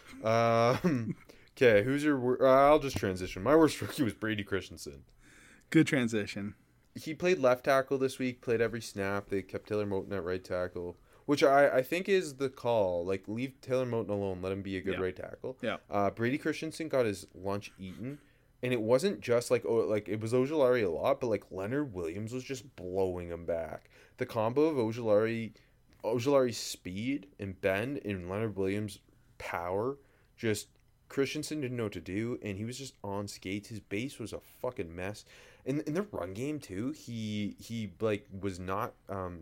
Okay, who's your? I'll just transition. My worst rookie was Brady Christensen. Good transition. He played left tackle this week. Played every snap. They kept Taylor Moton at right tackle, which I think is the call. Like, leave Taylor Moton alone. Let him be a good right tackle. Yeah. Brady Christensen got his lunch eaten, and it wasn't just like it was Ojulari a lot, but like Leonard Williams was just blowing him back. The combo of Ojulari's speed and bend and Leonard Williams' power, just Christensen didn't know what to do, and he was just on skates. His base was a fucking mess. In the run game too, he like was not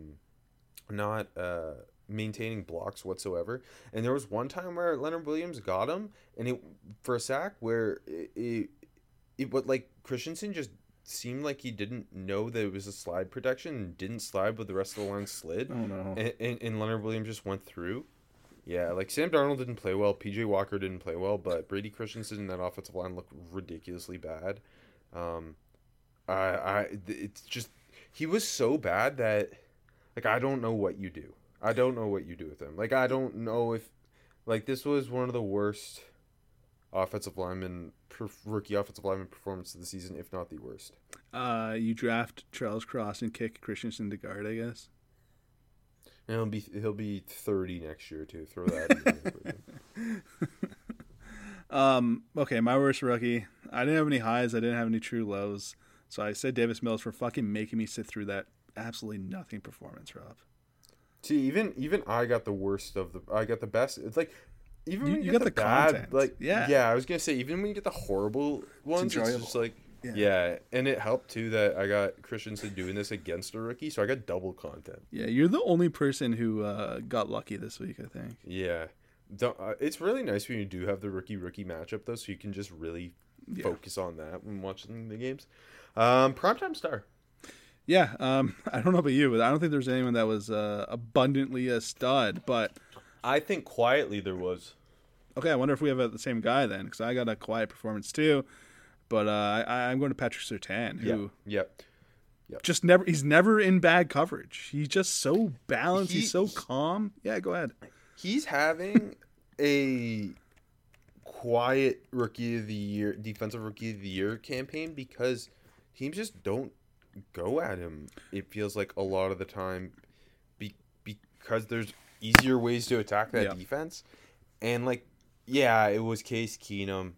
maintaining blocks whatsoever. And there was one time where Leonard Williams got him, and for a sack where it like Christensen just seemed like he didn't know that it was a slide protection and didn't slide, but the rest of the line slid. Oh no! And Leonard Williams just went through. Yeah, like Sam Darnold didn't play well, PJ Walker didn't play well, but Brady Christensen and that offensive line looked ridiculously bad. It's just he was so bad that like I don't know what you do. I don't know what you do with him. Like I don't know if like this was one of the worst rookie offensive lineman performance of the season, if not the worst. You draft Charles Cross and kick Christensen to guard, I guess. And he'll be 30 next year too. Throw that in there. Okay, my worst rookie. I didn't have any highs. I didn't have any true lows. So I said Davis Mills for fucking making me sit through that absolutely nothing performance, Rob. See, even I got the worst of the. I got the best. It's like even when you got get the bad, content. like yeah. I was gonna say even when you get the horrible ones, it's just like yeah. And it helped too that I got Christensen doing this against a rookie, so I got double content. Yeah, you're the only person who got lucky this week, I think. Yeah, it's really nice when you do have the rookie matchup though, so you can just really focus on that when watching the games. Primetime star. Yeah, I don't know about you, but I don't think there's anyone that was abundantly a stud. But I think quietly there was. Okay, I wonder if we have the same guy then, because I got a quiet performance too. But I'm going to Patrick Surtain, who just he's never in bad coverage. He's just so balanced. He's so calm. Yeah, go ahead. He's having a quiet rookie of the year, defensive rookie of the year campaign because teams just don't go at him. It feels like a lot of the time because there's easier ways to attack that defense. And like, yeah, it was Case Keenum.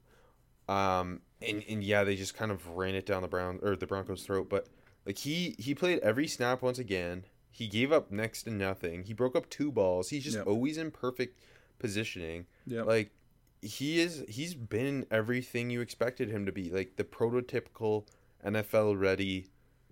And yeah, they just kind of ran it down the Broncos' throat. But like he played every snap once again. He gave up next to nothing. He broke up 2 balls. He's just always in perfect positioning. Yep. Like he's been everything you expected him to be. Like the prototypical NFL ready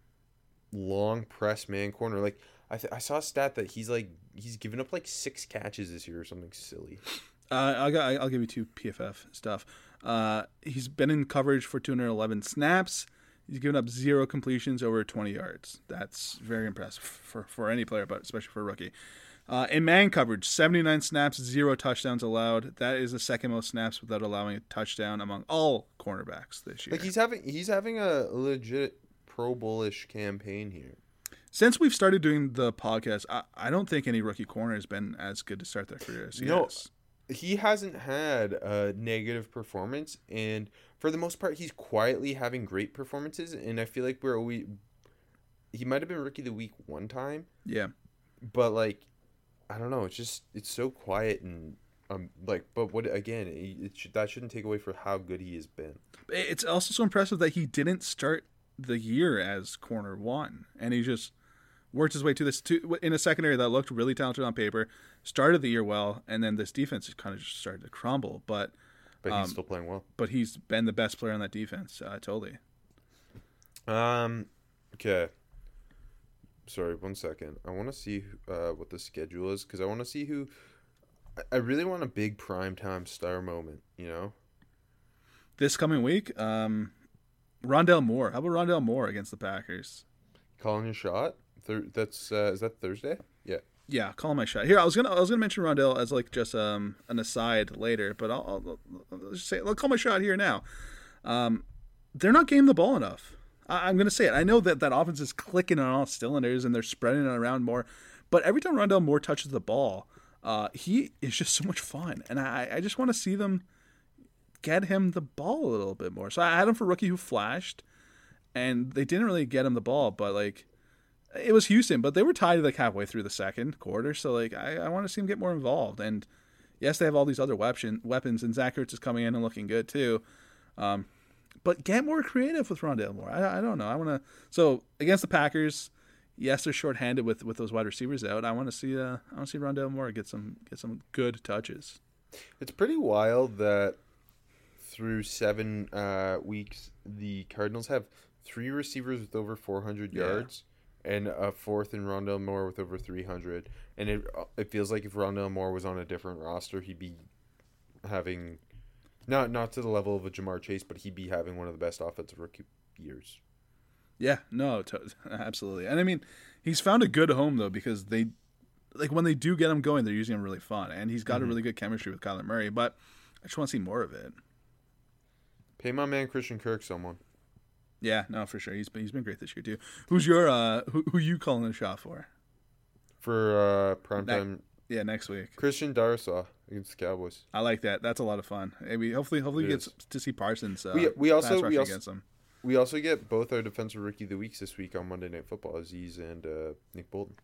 long press man corner. Like I saw a stat that he's given up like 6 catches this year or something silly. I'll give you 2 PFF stuff. He's been in coverage for 211 snaps. He's given up 0 completions over 20 yards. That's very impressive for any player, but especially for a rookie. In man coverage, 79 snaps, 0 touchdowns allowed. That is the second most snaps without allowing a touchdown among all cornerbacks this year. Like he's having a legit Pro Bowl-ish campaign here. Since we've started doing the podcast, I don't think any rookie corner has been as good to start their career as he has. He hasn't had a negative performance, and for the most part, he's quietly having great performances. And I feel like he might have been rookie of the week one time. Yeah, but like, I don't know. It's so quiet and but what again? That shouldn't take away from how good he has been. It's also so impressive that he didn't start the year as corner 1, and he just worked his way to this in a secondary that looked really talented on paper, started the year well, and then this defense kind of just started to crumble. But he's still playing well. But he's been the best player on that defense, totally. Okay. Sorry, 1 second. I want to see what the schedule is because I want to see who. I really want a big primetime star moment. You know. This coming week, Rondale Moore. How about Rondale Moore against the Packers? Calling your shot. That's is that Thursday? Yeah. Yeah, call my shot. Here, I was gonna mention Rondell as like just an aside later, but I'll just say I'll call my shot here now. They're not getting the ball enough. I'm gonna say it. I know that offense is clicking on all cylinders and they're spreading it around more, but every time Rondell Moore touches the ball, he is just so much fun, and I just want to see them get him the ball a little bit more. So I had him for rookie who flashed, and they didn't really get him the ball, but like. It was Houston, but they were tied like halfway through the second quarter, so like I want to see him get more involved. And yes, they have all these other weapons, and Zach Ertz is coming in and looking good too. But get more creative with Rondale Moore. I don't know. I want to. So against the Packers, yes, they're shorthanded with those wide receivers out. I want to see Rondale Moore get some good touches. It's pretty wild that through 7 weeks, the Cardinals have 3 receivers with over 400 yards. And a fourth in Rondale Moore with over 300. And it feels like if Rondale Moore was on a different roster, he'd be having, not to the level of a Jamar Chase, but he'd be having one of the best offensive rookie years. Yeah, no, absolutely. And I mean, he's found a good home, though, because they, like when they do get him going, they're using him really fun. And he's got a really good chemistry with Kyler Murray, but I just want to see more of it. Pay my man Christian Kirk someone. Yeah, no, for sure. He's been great this year too. Who's your who you calling a shot for? For primetime? Next week. Christian Darrisaw against the Cowboys. I like that. That's a lot of fun. Maybe hopefully you get to see Parsons. We also against him. We also get both our defensive rookie of the weeks this week on Monday Night Football, Aziz and Nick Bolton.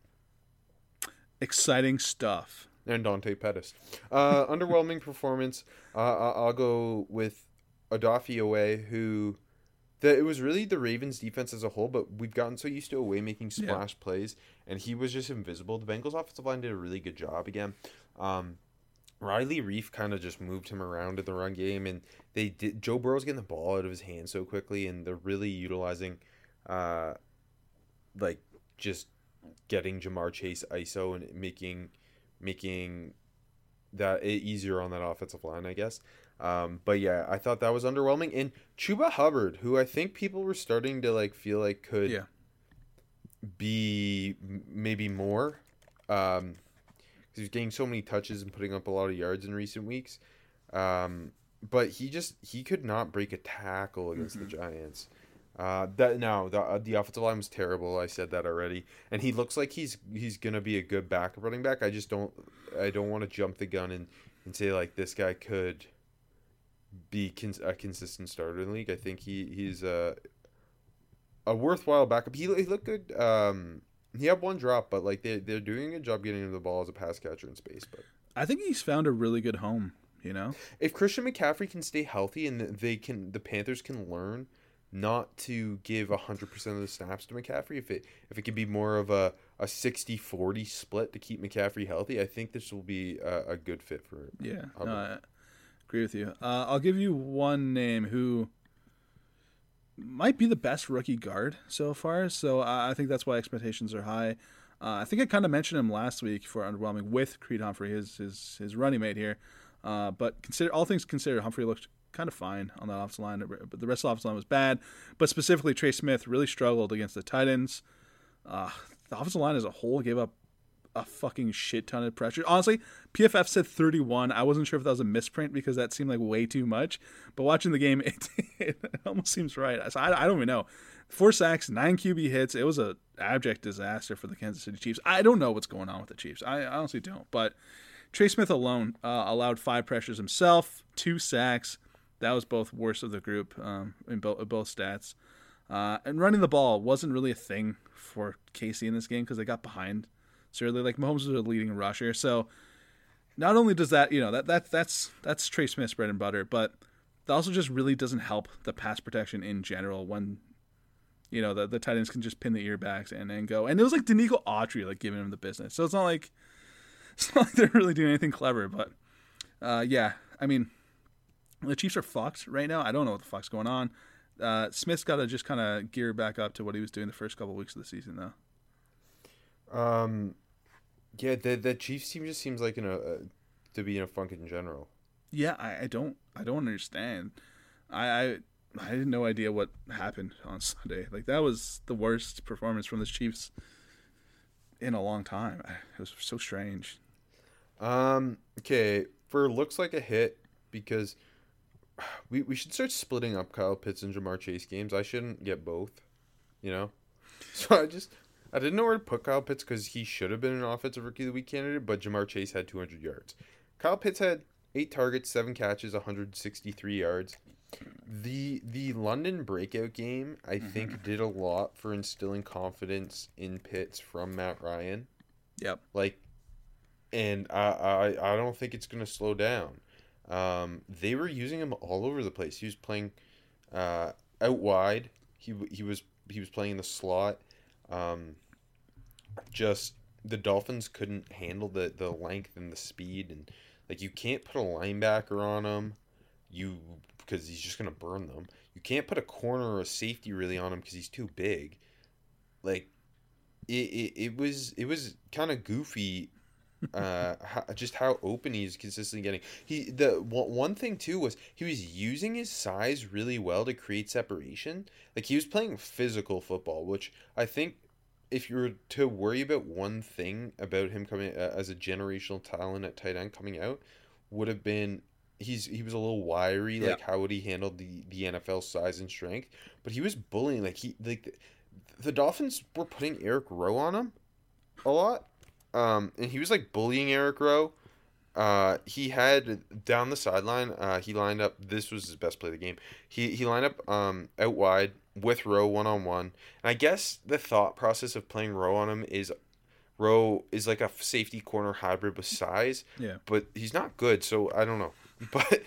Exciting stuff. And Dante Pettis. Underwhelming performance. I'll go with Odafe Oweh, who. It was really the Ravens' defense as a whole, but we've gotten so used to Oweh making splash plays, and he was just invisible. The Bengals' offensive line did a really good job again. Riley Reif kind of just moved him around in the run game, and they did. Joe Burrow's getting the ball out of his hands so quickly, and they're really utilizing, just getting Jamar Chase ISO and making that easier on that offensive line, I guess. But yeah, I thought that was underwhelming. And Chuba Hubbard, who I think people were starting to feel like could be maybe more, because he's getting so many touches and putting up a lot of yards in recent weeks. But he could not break a tackle against the Giants. The offensive line was terrible. I said that already, and he looks like he's gonna be a good backup running back. I don't want to jump the gun and say like this guy could be a consistent starter in the league. I think he's a worthwhile backup. He looked good. He had one drop, but they're doing a good job getting him the ball as a pass catcher in space. But I think he's found a really good home. You know, if Christian McCaffrey can stay healthy and the Panthers can learn not to give 100% of the snaps to McCaffrey, if it could be more of a 60-40 split to keep McCaffrey healthy, I think this will be a good fit for I agree with you. I'll give you one name who might be the best rookie guard so far, so I think that's why expectations are high. I think I kind of mentioned him last week for underwhelming with Creed Humphrey, his running mate here. But all things considered, Humphrey looked kind of fine on that offensive line, but the rest of the offensive line was bad. But specifically, Trey Smith really struggled against the Titans. The offensive line as a whole gave up a fucking shit ton of pressure. Honestly, PFF said 31. I wasn't sure if that was a misprint because that seemed like way too much. But watching the game, it almost seems right. So I don't even know. 4 sacks, 9 QB hits. It was an abject disaster for the Kansas City Chiefs. I don't know what's going on with the Chiefs. I honestly don't. But Trey Smith alone allowed 5 pressures himself, 2 sacks. That was both worst of the group in both stats. And running the ball wasn't really a thing for KC in this game because they got behind. Certainly, Mahomes was a leading rusher. So not only does that, that's Trey Smith's bread and butter, but that also just really doesn't help the pass protection in general when, the tight ends can just pin the earbacks and go. And it was Danico Autry giving him the business. So it's not like they're really doing anything clever. But yeah, I mean, the Chiefs are fucked right now. I don't know what the fuck's going on. Smith's got to just kind of gear back up to what he was doing the first couple of weeks of the season, though. Yeah, the Chiefs team just seems like to be in a funk in general. Yeah, I don't understand. I I had no idea what happened on Sunday. Like, that was the worst performance from the Chiefs in a long time. It was so strange. Okay, for looks like a hit, because we should start splitting up Kyle Pitts and Jamar Chase games. I shouldn't get both, you know? So I didn't know where to put Kyle Pitts because he should have been an Offensive Rookie of the Week candidate, but Jamar Chase had 200 yards. Kyle Pitts had 8 targets, 7 catches, 163 yards. The London breakout game, I think, did a lot for instilling confidence in Pitts from Matt Ryan. Yep. And I don't think it's going to slow down. They were using him all over the place. He was playing out wide. He was playing in the slot. Just the Dolphins couldn't handle the length and the speed, and like, you can't put a linebacker on him, because he's just gonna burn them. You can't put a corner or a safety really on him because he's too big. Like, it was kind of goofy. Just how open he's consistently getting. The one thing too was he was using his size really well to create separation. Like, he was playing physical football, which I think, if you were to worry about one thing about him coming as a generational talent at tight end coming out, would have been he was a little wiry. Like, how would he handle the NFL size and strength? But he was bullying. The Dolphins were putting Eric Rowe on him a lot. And he was like bullying Eric Rowe. He had down the sideline. He lined up. This was his best play of the game. He lined up out wide with Rowe 1-on-1. And I guess the thought process of playing Rowe on him is Rowe is like a safety corner hybrid with size. Yeah. But he's not good, so I don't know. But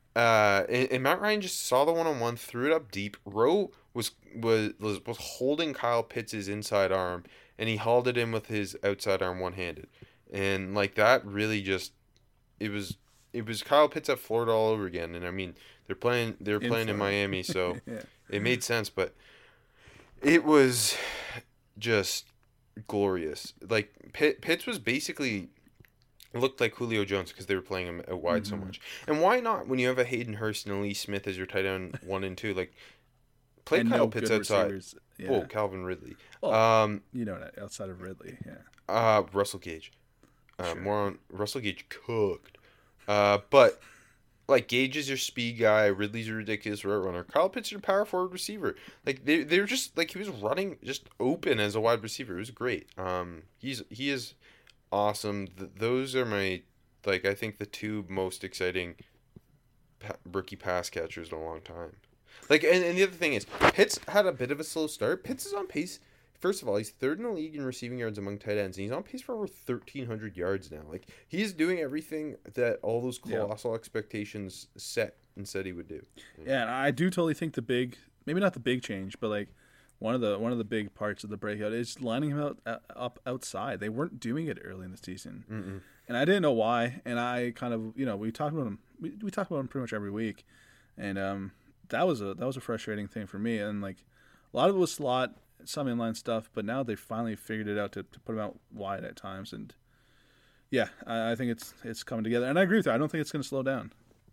and Matt Ryan just saw the 1-on-1, threw it up deep. Rowe was holding Kyle Pitts' inside arm, and he hauled it in with his outside arm one-handed. And like, that really just it was Kyle Pitts at Florida all over again. And I mean, they were playing in Miami, so yeah. It made sense, but it was just glorious. Like, Pitts was basically looked like Julio Jones because they were playing him out wide so much. And why not, when you have a Hayden Hurst and a Lee Smith as your tight end 1 and 2, like, play and Kyle Pitts outside. Yeah. Oh, Calvin Ridley. Well, outside of Ridley, yeah. Russell Gage. Sure. More on Russell Gage cooked. But like, Gage is your speed guy. Ridley's a ridiculous route runner. Kyle Pitts is your power forward receiver. Like, they were just like, he was running just open as a wide receiver. It was great. He is awesome. Those are my, like, I think the 2 most exciting rookie pass catchers in a long time. Like, and the other thing is, Pitts had a bit of a slow start. Pitts is on pace. First of all, he's 3rd in the league in receiving yards among tight ends, and he's on pace for over 1,300 yards now. Like, he's doing everything that all those colossal expectations set and said he would do. Yeah, and I do totally think maybe not the big change, but like, one of the big parts of the breakout is lining him up outside. They weren't doing it early in the season. Mm-mm. And I didn't know why. And I kind of, we talked about him. We talk about him pretty much every week, and that was a frustrating thing for me. And like, a lot of it was slot, some inline stuff, but now they finally figured it out to put him out wide at times. And yeah, I think it's coming together. And I agree with you. I don't think it's going to slow down.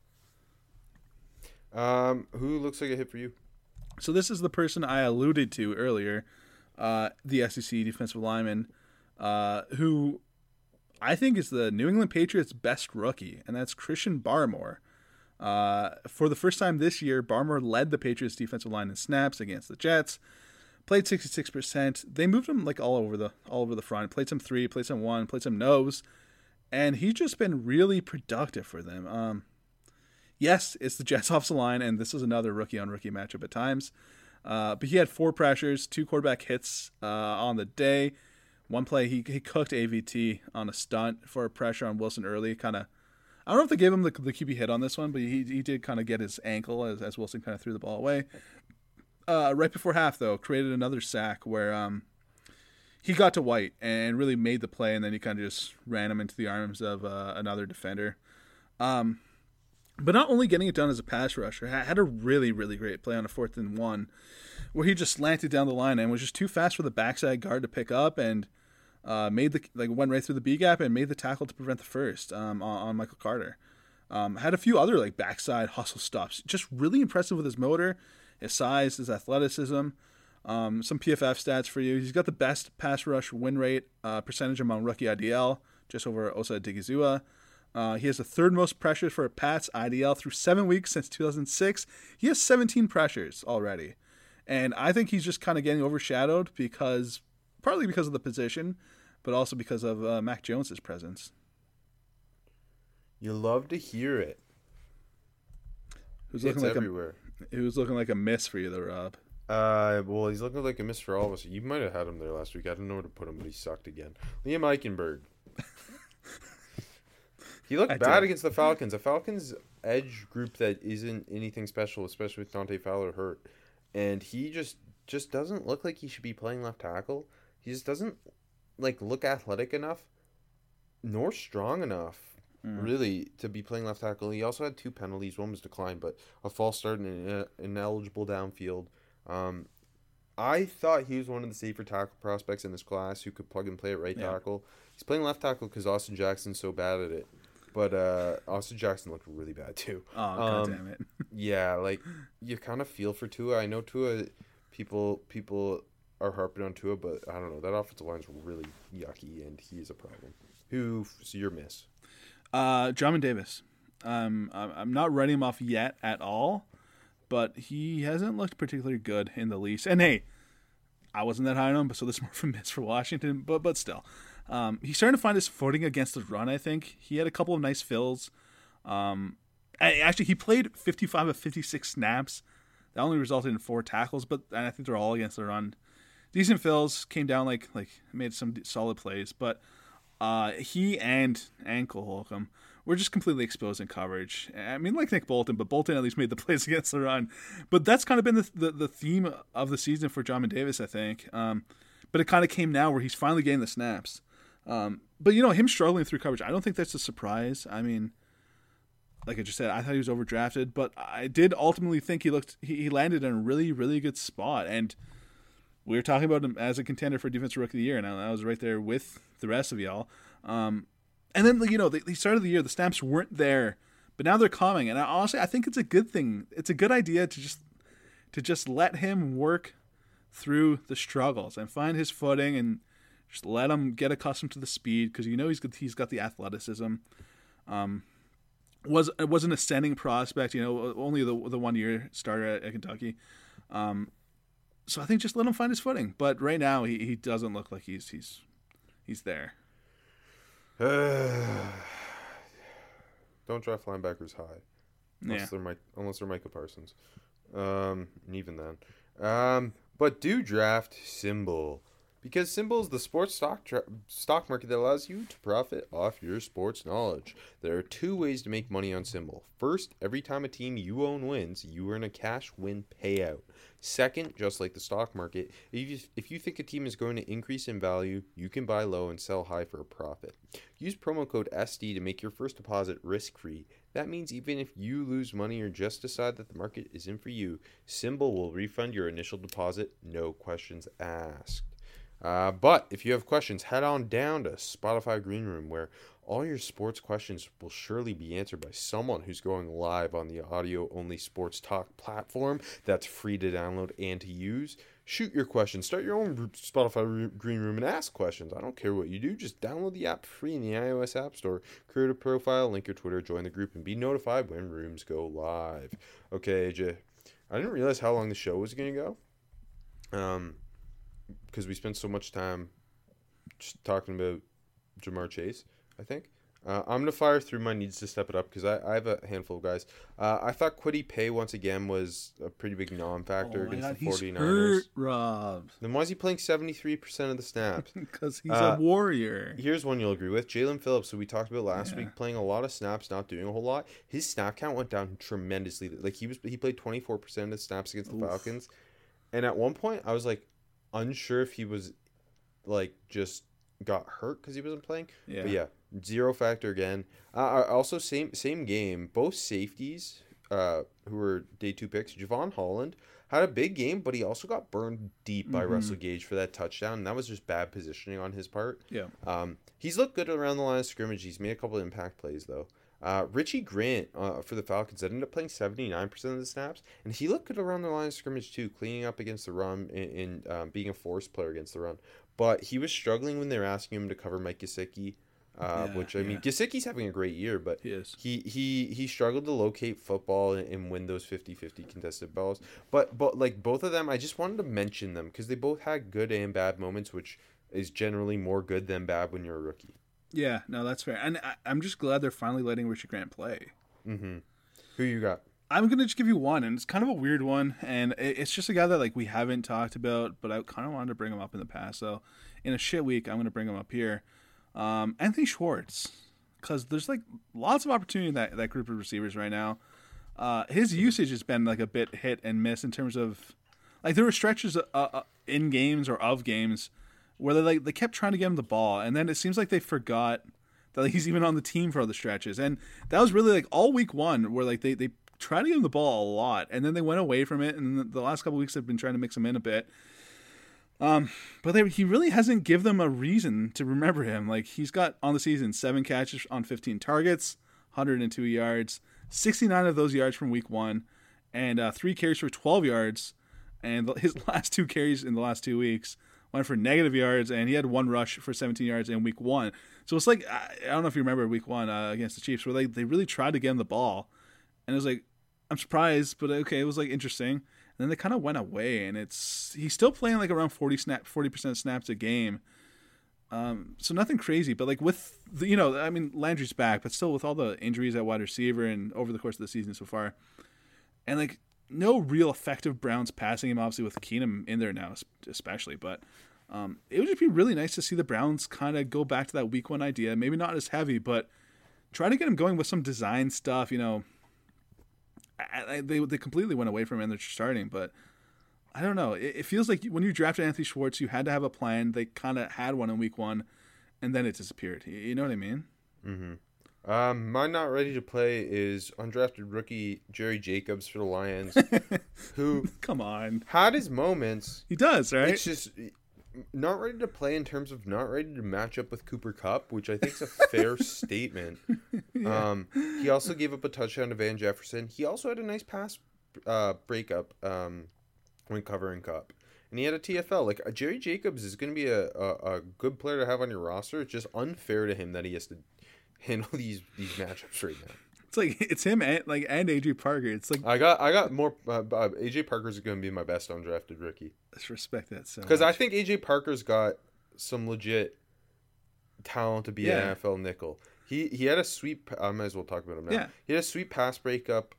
Who looks like a hit for you? So this is the person I alluded to earlier, the SEC defensive lineman, who I think is the New England Patriots' best rookie, and that's Christian Barmore. For the first time this year, Barmore led the Patriots' defensive line in snaps against the Jets. Played 66%. They moved him like all over the front. Played some 3, played some 1, played some nose, and he's just been really productive for them. Yes, it's the Jets offensive line, and this is another rookie-on-rookie matchup at times. But he had 4 pressures, 2 quarterback hits on the day. One play, he cooked AVT on a stunt for a pressure on Wilson early. Kind of, I don't know if they gave him the QB hit on this one, but he did kind of get his ankle as Wilson kind of threw the ball away. Right before half, though, created another sack where he got to White and really made the play, and then he kind of just ran him into the arms of another defender. But not only getting it done as a pass rusher, had a really, really great play on a 4th and 1 where he just slanted down the line and was just too fast for the backside guard to pick up, and went right through the B gap and made the tackle to prevent the first on Michael Carter. Had a few other backside hustle stops. Just really impressive with his motor. his size, his athleticism. Some PFF stats for you. He's got the best pass rush win rate percentage among rookie IDL, just over Osa Digizua. He has the third most pressures for a Pats IDL through 7 weeks since 2006. He has 17 pressures already. And I think he's just kind of getting overshadowed partly because of the position, but also because of Mac Jones' presence. You love to hear it. Who's It's looking like everywhere. Who's looking like a miss for you, though, Rob? Well, he's looking like a miss for all of us. You might have had him there last week. I don't know where to put him, but he sucked again. Liam Eichenberg. He looked bad against the Falcons. The Falcons' edge group that isn't anything special, especially with Dante Fowler hurt. And he just doesn't look like he should be playing left tackle. He just doesn't look athletic enough, nor strong enough, really, to be playing left tackle. He also had 2 penalties. One was declined, but a false start and an ineligible downfield. I thought he was one of the safer tackle prospects in this class who could plug and play at right tackle. He's playing left tackle because Austin Jackson's so bad at it. But Austin Jackson looked really bad too. Oh, God damn it. Yeah, you kind of feel for Tua. I know Tua, people are harping on Tua, but I don't know. That offensive line's really yucky, and he is a problem. So your miss? Jamin Davis. I'm not writing him off yet at all, but he hasn't looked particularly good in the least. And hey, I wasn't that high on him, but so this is more of a miss for Washington. But still, he's starting to find his footing against the run. I think he had a couple of nice fills. Actually, he played 55 of 56 snaps. That only resulted in 4 tackles, and I think they're all against the run. Decent fills, came down made some solid plays, but he and Cole Holcomb were just completely exposed in coverage. I mean, like Nick Bolton, but Bolton at least made the plays against the run. But that's kind of been the theme of the season for Jamin Davis, I think. But it kind of came now where he's finally getting the snaps. But, him struggling through coverage, I don't think that's a surprise. I mean, like I just said, I thought he was overdrafted, but I did ultimately think he landed in a really, really good spot. And we were talking about him as a contender for Defensive Rookie of the Year, and I was right there with the rest of y'all. And then, they started the year, the snaps weren't there, but now they're coming. And honestly, I think it's a good thing. It's a good idea to just let him work through the struggles and find his footing and just let him get accustomed to the speed because he's got the athleticism. Was an ascending prospect, only the 1 year starter at Kentucky. So I think just let him find his footing. But right now he doesn't look like he's there. Don't draft linebackers high, unless they're Micah Parsons, and even then. But do draft Symbol, because Symbol is the sports stock market that allows you to profit off your sports knowledge. There are 2 ways to make money on Symbol. First, every time a team you own wins, you earn a cash win payout. Second, just like the stock market, if you think a team is going to increase in value, you can buy low and sell high for a profit. Use promo code SD to make your first deposit risk-free. That means even if you lose money or just decide that the market isn't for you, Symbol will refund your initial deposit, no questions asked. But if you have questions, head on down to Spotify Green Room, where all your sports questions will surely be answered by someone who's going live on the audio-only sports talk platform that's free to download and to use. Shoot your questions. Start your own Spotify Green Room and ask questions. I don't care what you do. Just download the app free in the iOS App Store. Create a profile, link your Twitter, join the group, and be notified when rooms go live. Okay, AJ. I didn't realize how long the show was going to go. Because we spent so much time just talking about Jamar Chase, I think. I'm going to fire through my needs to step it up because I have a handful of guys. I thought Kwity Paye, once again, was a pretty big non-factor against the 49ers. He's hurt, Rob. Then why is he playing 73% of the snaps? Because he's a warrior. Here's one you'll agree with. Jalen Phillips, who we talked about last week, playing a lot of snaps, not doing a whole lot. His snap count went down tremendously. He played 24% of the snaps against the Falcons. And at one point, I was unsure if he was just got hurt because he wasn't playing. Yeah. But yeah, zero factor again. Also, same game. Both safeties, who were day 2 picks, Javon Holland had a big game, but he also got burned deep by Russell Gage for that touchdown. And that was just bad positioning on his part. Yeah. He's looked good around the line of scrimmage. He's made a couple of impact plays though. Richie Grant for the Falcons ended up playing 79% of the snaps, and he looked good around the line of scrimmage too, cleaning up against the run and being a force player against the run. But he was struggling when they were asking him to cover Mike Gesicki, which I mean, Gesicki's having a great year, but he struggled to locate football and win those 50-50 contested balls. But like both of them, I just wanted to mention them because they both had good and bad moments, which is generally more good than bad when you're a rookie. Yeah, no, that's fair. And I'm just glad they're finally letting Richie Grant play. Mm-hmm. Who you got? I'm going to just give you one, and it's kind of a weird one, and it's just a guy that like we haven't talked about, but I kind of wanted to bring him up in the past. So in a shit week, I'm going to bring him up here. Anthony Schwartz, because there's like lots of opportunity in that group of receivers right now. His usage has been like a bit hit and miss in terms of like there were stretches in games or of games where they kept trying to get him the ball, and then it seems like they forgot that like, he's even on the team for other stretches, and that was really like all week one where like they tried to give him the ball a lot, and then they went away from it, and the last couple of weeks they've been trying to mix him in a bit. But he really hasn't given them a reason to remember him. Like he's got on the season 7 catches on 15 targets, 102 yards, 69 of those yards from week 1, and 3 carries for 12 yards. And his last 2 carries in the last 2 weeks went for negative yards, and he had 1 rush for 17 yards in week 1. So it's like, I don't know if you remember week 1 against the Chiefs, where they really tried to get him the ball. And it was like, I'm surprised, but okay, it was like interesting. And then they kind of went away, and he's still playing like around 40% snaps a game. So nothing crazy, but like with the, I mean, Landry's back, but still with all the injuries at wide receiver and over the course of the season so far, and like no real effective Browns passing him, obviously with Keenum in there now, especially. But it would just be really nice to see the Browns kind of go back to that week 1 idea, maybe not as heavy, but try to get him going with some design stuff. They completely went away from him and they're starting, but I don't know. It feels like when you drafted Anthony Schwartz, you had to have a plan. They kind of had one in week 1, and then it disappeared. You know what I mean? Mm-hmm. My not ready to play is undrafted rookie Jerry Jacobs for the Lions, who come on had his moments. He does, right? It's just not ready to play in terms of not ready to match up with Cooper Kupp, which I think is a fair statement. Yeah. He also gave up a touchdown to Van Jefferson. He also had a nice pass breakup when covering Kupp. And he had a TFL. Like Jerry Jacobs is going to be a good player to have on your roster. It's just unfair to him that he has to handle these matchups right now. It's like it's him and AJ Parker. It's like I got more. AJ Parker's going to be my best undrafted rookie. Let's respect that so much. Because I think AJ Parker's got some legit talent to be an NFL nickel. He had a sweet. I might as well talk about him now. Yeah. He had a sweet pass breakup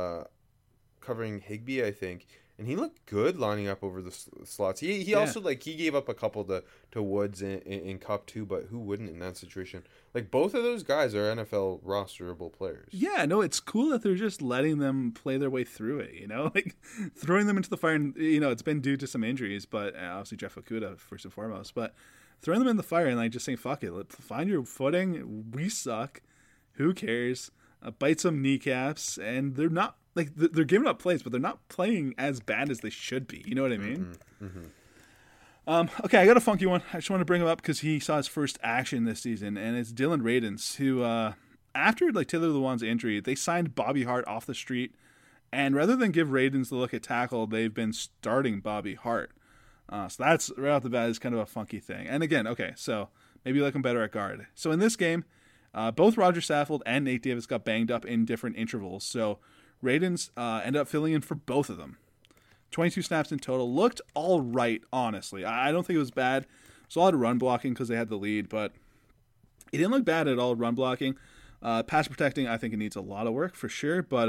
covering Higbee, I think. And he looked good lining up over the slots. He also he gave up a couple to Woods in Cup too, but who wouldn't in that situation? Like both of those guys are NFL rosterable players. Yeah, no, it's cool that they're just letting them play their way through it. Like throwing them into the fire. And, it's been due to some injuries, but obviously Jeff Okudah first and foremost. But throwing them in the fire and just saying fuck it, find your footing. We suck. Who cares? Bite some kneecaps, and they're not. Like, they're giving up plays, but they're not playing as bad as they should be. You know what I mean? Mm-hmm. Mm-hmm. Okay, I got a funky one. I just want to bring him up because he saw his first action this season, and it's Dylan Radins, who, after, Taylor Lewan's injury, they signed Bobby Hart off the street, and rather than give Radins the look at tackle, they've been starting Bobby Hart. So that's, right off the bat, is kind of a funky thing. And again, okay, so maybe you like him better at guard. So in this game, both Roger Saffold and Nate Davis got banged up in different intervals, so Radins ended up filling in for both of them. 22 snaps in total. Looked all right, honestly. I don't think it was bad. There's a lot of run blocking because they had the lead, but it didn't look bad at all, run blocking. Pass protecting, I think it needs a lot of work for sure, but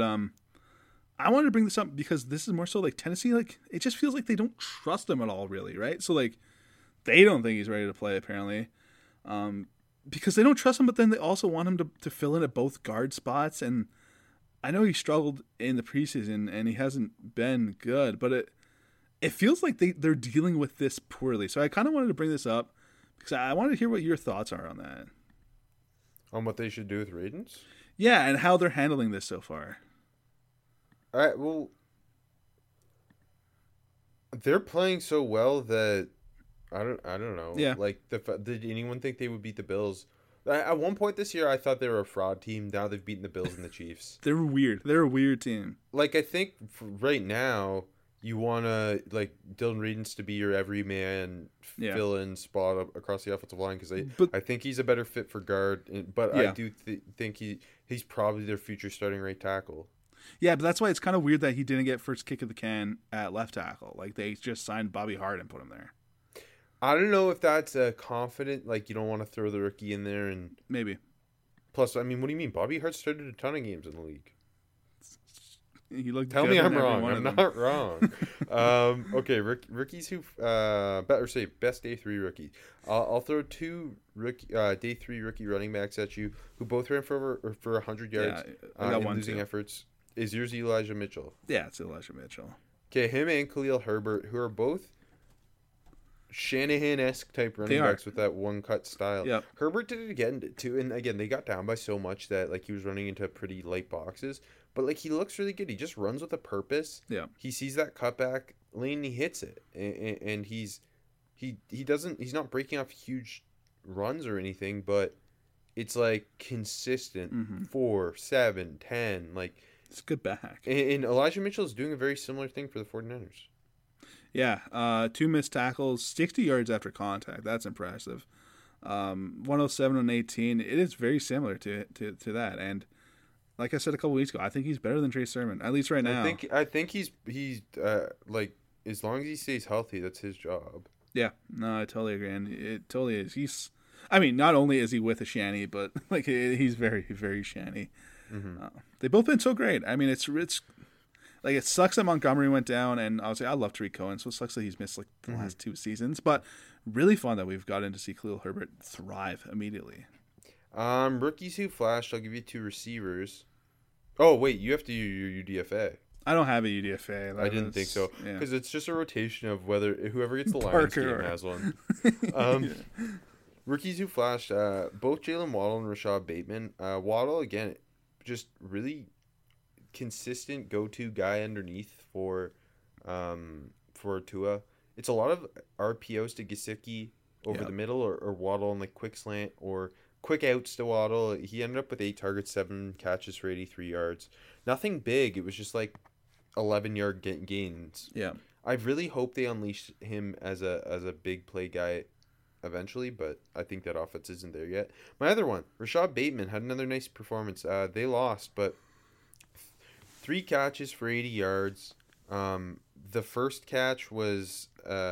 I wanted to bring this up because this is more so like Tennessee, it just feels like they don't trust him at all, really, right? So, they don't think he's ready to play, apparently, because they don't trust him, but then they also want him to fill in at both guard spots, and I know he struggled in the preseason and he hasn't been good, but it feels like they're dealing with this poorly. So I kind of wanted to bring this up because I wanted to hear what your thoughts are on that. On what they should do with Radins? Yeah, and how they're handling this so far. All right, well, they're playing so well that I don't know. Yeah. Did anyone think they would beat the Bills? At one point this year, I thought they were a fraud team. Now they've beaten the Bills and the Chiefs. They're weird. They're a weird team. Like, I think right now, you want to, like, Dylan Reedens to be your everyman fill-in spot across the offensive line because I think he's a better fit for guard. But I do think he's probably their future starting right tackle. Yeah, but that's why it's kind of weird that he didn't get first kick of the can at left tackle. Like, they just signed Bobby Hart and put him there. I don't know if that's a confident, like, you don't want to throw the rookie in there. And maybe. Plus, I mean, what do you mean? Bobby Hart started a ton of games in the league. Tell me I'm wrong. I'm not wrong. Okay, rookies who best day 3 rookie. I'll throw 2 day 3 rookie running backs at you who both ran for 100 yards in losing efforts. Is yours Elijah Mitchell? Yeah, it's Elijah Mitchell. Okay, him and Khalil Herbert, who are both Shanahan-esque type running backs with that one cut style. Yep. Herbert did it again too, and again they got down by so much that like he was running into pretty light boxes, but like he looks really good. He just runs with a purpose. Yeah. He sees that cutback lane, and he hits it, and he's not breaking off huge runs or anything, but it's like consistent 4, 7, 10, like it's a good back. And Elijah Mitchell is doing a very similar thing for the 49ers. Yeah, 2 missed tackles, 60 yards after contact. That's impressive. 107 on 18. It is very similar to that. And like I said a couple weeks ago, I think he's better than Trey Sermon, at least right now. I think he's like as long as he stays healthy, that's his job. Yeah, no, I totally agree, and it totally is. I mean, not only is he with a Shanny, but like he's very, very Shanny. Mm-hmm. They've both been so great. I mean, it's like it sucks that Montgomery went down, and obviously I love Tariq Cohen, so it sucks that he's missed like the last 2 seasons. But really fun that we've gotten to see Khalil Herbert thrive immediately. Rookies who flashed. I'll give you 2 receivers. Oh wait, you have to do your UDFA. I don't have a UDFA. I didn't think so because it's just a rotation of whoever gets the Lions Parker game has one. Rookies who flashed. Both Jalen Waddle and Rashad Bateman. Waddle again, just really consistent go-to guy underneath for Tua. It's a lot of RPOs to Gesicki over the middle or Waddle on like quick slant or quick outs to Waddle. He ended up with 8 targets, 7 catches for 83 yards. Nothing big. It was just like 11-yard gains. Yeah. I really hope they unleash him as a big play guy eventually, but I think that offense isn't there yet. My other one, Rashad Bateman, had another nice performance. They lost, but 3 catches for 80 yards. The first catch was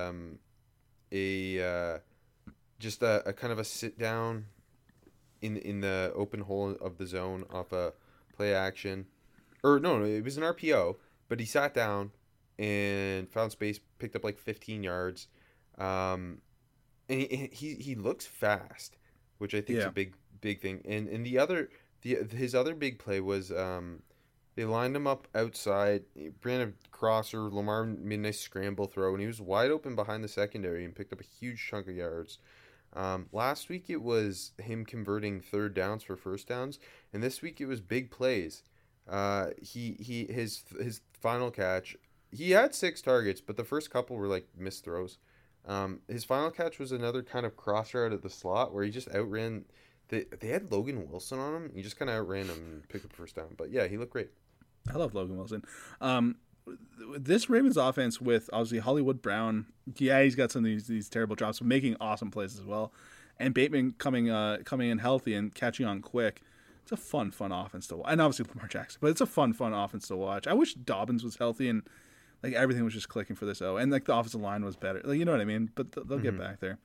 just a kind of a sit down in the open hole of the zone off a play action. Or no, it was an RPO, but he sat down and found space, picked up like 15 yards. And he looks fast, which I think is a big thing. And his other big play was they lined him up outside, he ran a crosser, Lamar made a nice scramble throw, and he was wide open behind the secondary and picked up a huge chunk of yards. Last week it was him converting 3rd downs for 1st downs, and this week it was big plays. His final catch, he had 6 targets, but the first couple were like missed throws. His final catch was another kind of cross route at the slot where he just outran. They had Logan Wilson on him. He just kind of outran him and picked up 1st down. But yeah, he looked great. I love Logan Wilson. This Ravens offense with obviously Hollywood Brown, he's got some of these terrible drops, but making awesome plays as well. And Bateman coming in healthy and catching on quick. It's a fun offense to watch. And obviously Lamar Jackson, but it's a fun offense to watch. I wish Dobbins was healthy and like everything was just clicking for this and like the offensive line was better. Like, you know what I mean? But they'll get back there.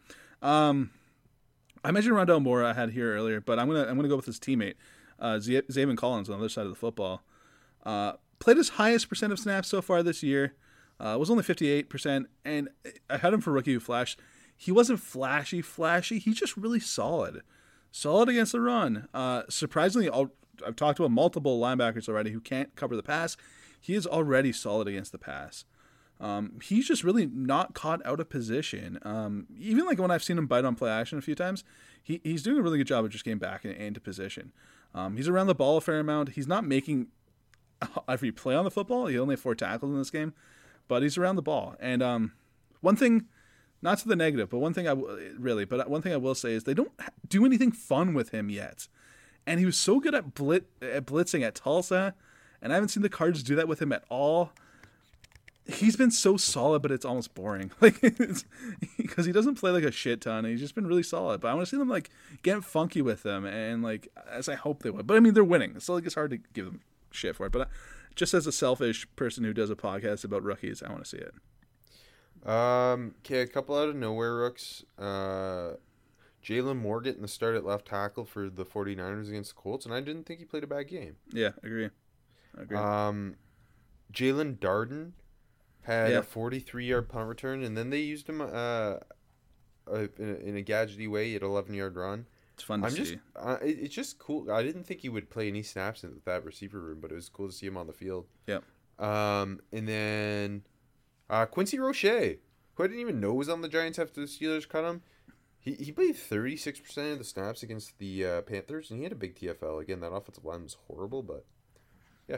I mentioned Rondell Moore I had here earlier, but I'm gonna go with his teammate, Zaven Collins on the other side of the football. Played his highest percent of snaps so far this year. Was only 58%, and I had him for rookie who flashed. He wasn't flashy. He's just really solid against the run. Surprisingly, I've talked about multiple linebackers already who can't cover the pass. He is already solid against the pass. He's just really not caught out of position. Even like when I've seen him bite on play action a few times, he's doing a really good job of just getting back into position. He's around the ball a fair amount. He's not making every play on the football. He only had 4 tackles in this game, but he's around the ball. And one thing, not to the negative, but one thing I will say is they don't do anything fun with him yet. And he was so good at blitzing at Tulsa, and I haven't seen the Cards do that with him at all. He's been so solid, but it's almost boring. Like, because he doesn't play like a shit ton. And he's just been really solid. But I want to see them like get funky with them, and like as I hope they would. But I mean, they're winning, so like it's hard to give them shit for it. But just as a selfish person who does a podcast about rookies, I want to see it. Okay, a couple out of nowhere rooks. Jalen Moore getting the start at left tackle for the 49ers against the Colts, and I didn't think he played a bad game. Yeah, agree. Jalen Darden had a 43-yard punt return, and then they used him in a gadgety way. He had an 11-yard run. It's fun to see. It's just cool. I didn't think he would play any snaps in that receiver room, but it was cool to see him on the field. Yep. And then Quincy Roche, who I didn't even know was on the Giants after the Steelers cut him. He played 36% of the snaps against the Panthers, and he had a big TFL. Again, that offensive line was horrible, but yeah.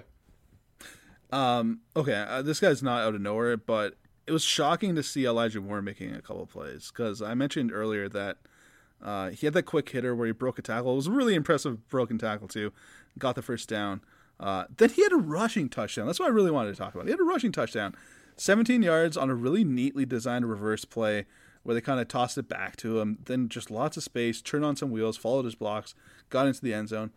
Okay, this guy's not out of nowhere, but it was shocking to see Elijah Moore making a couple plays, because I mentioned earlier that he had that quick hitter where he broke a tackle. It was a really impressive broken tackle, too. Got the first down. Then he had a rushing touchdown. That's what I really wanted to talk about. He had a rushing touchdown. 17 yards on a really neatly designed reverse play where they kind of tossed it back to him. Then just lots of space, turned on some wheels, followed his blocks, got into the end zone.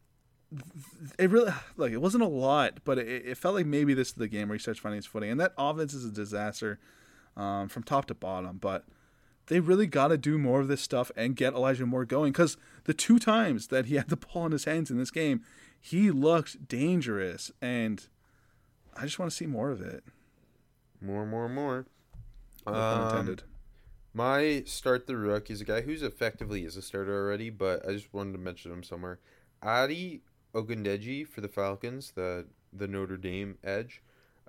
It really, like, it wasn't a lot, but it felt like maybe this is the game where he starts finding his footing. And that offense is a disaster from top to bottom. But they really got to do more of this stuff and get Elijah Moore going, because the 2 times that he had the ball in his hands in this game, he looked dangerous. And I just want to see more of it. More. No pun intended. My start the rook is a guy who's effectively is a starter already, but I just wanted to mention him somewhere. Adi Ogundeji for the Falcons, the Notre Dame edge,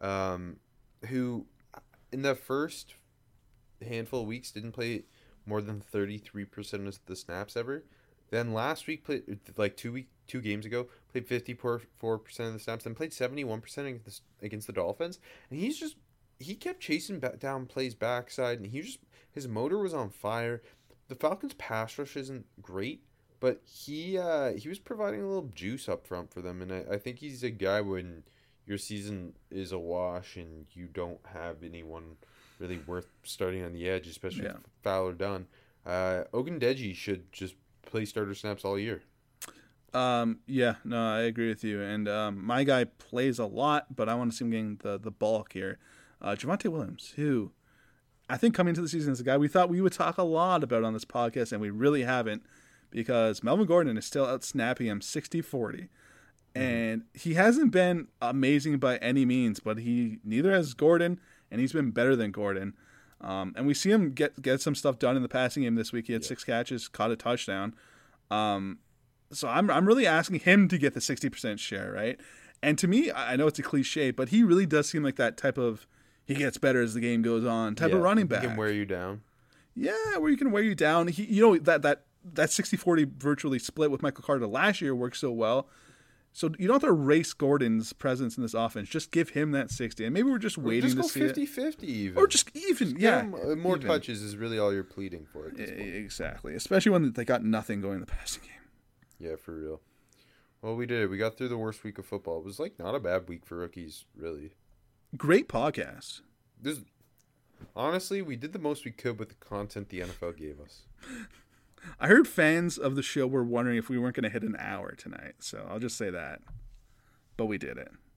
who in the first handful of weeks didn't play more than 33% of the snaps ever. Then last week played like 2 games ago, played 54% of the snaps, then played 71% against the Dolphins, and he kept chasing down plays backside, and his motor was on fire. The Falcons' pass rush isn't great, but he was providing a little juice up front for them, and I think he's a guy when your season is a wash and you don't have anyone really worth starting on the edge, especially if Fowler done. Ogundeji should just play starter snaps all year. Yeah, no, I agree with you. And my guy plays a lot, but I want to see him getting the bulk here. Javonte Williams, who I think coming into the season is a guy we thought we would talk a lot about on this podcast, and we really haven't, because Melvin Gordon is still out snapping him 60-40. And he hasn't been amazing by any means, but he neither has Gordon, and he's been better than Gordon. And we see him get some stuff done in the passing game this week. He had 6 catches, caught a touchdown. So I'm really asking him to get the 60% share, right? And to me, I know it's a cliche, but he really does seem like that type of he gets better as the game goes on type of running back. He can wear you down. Yeah, where you can wear you down. That 60-40 virtually split with Michael Carter last year worked so well. So you don't have to erase Gordon's presence in this offense. Just give him that 60. And maybe we're just waiting to see 50-50 even. Or just even, more even. Touches is really all you're pleading for at this point. Exactly. Especially when they got nothing going in the passing game. Yeah, for real. Well, we did it. We got through the worst week of football. It was not a bad week for rookies, really. Great podcast. Honestly, we did the most we could with the content the NFL gave us. I heard fans of the show were wondering if we weren't going to hit an hour tonight, so I'll just say that. But we did it.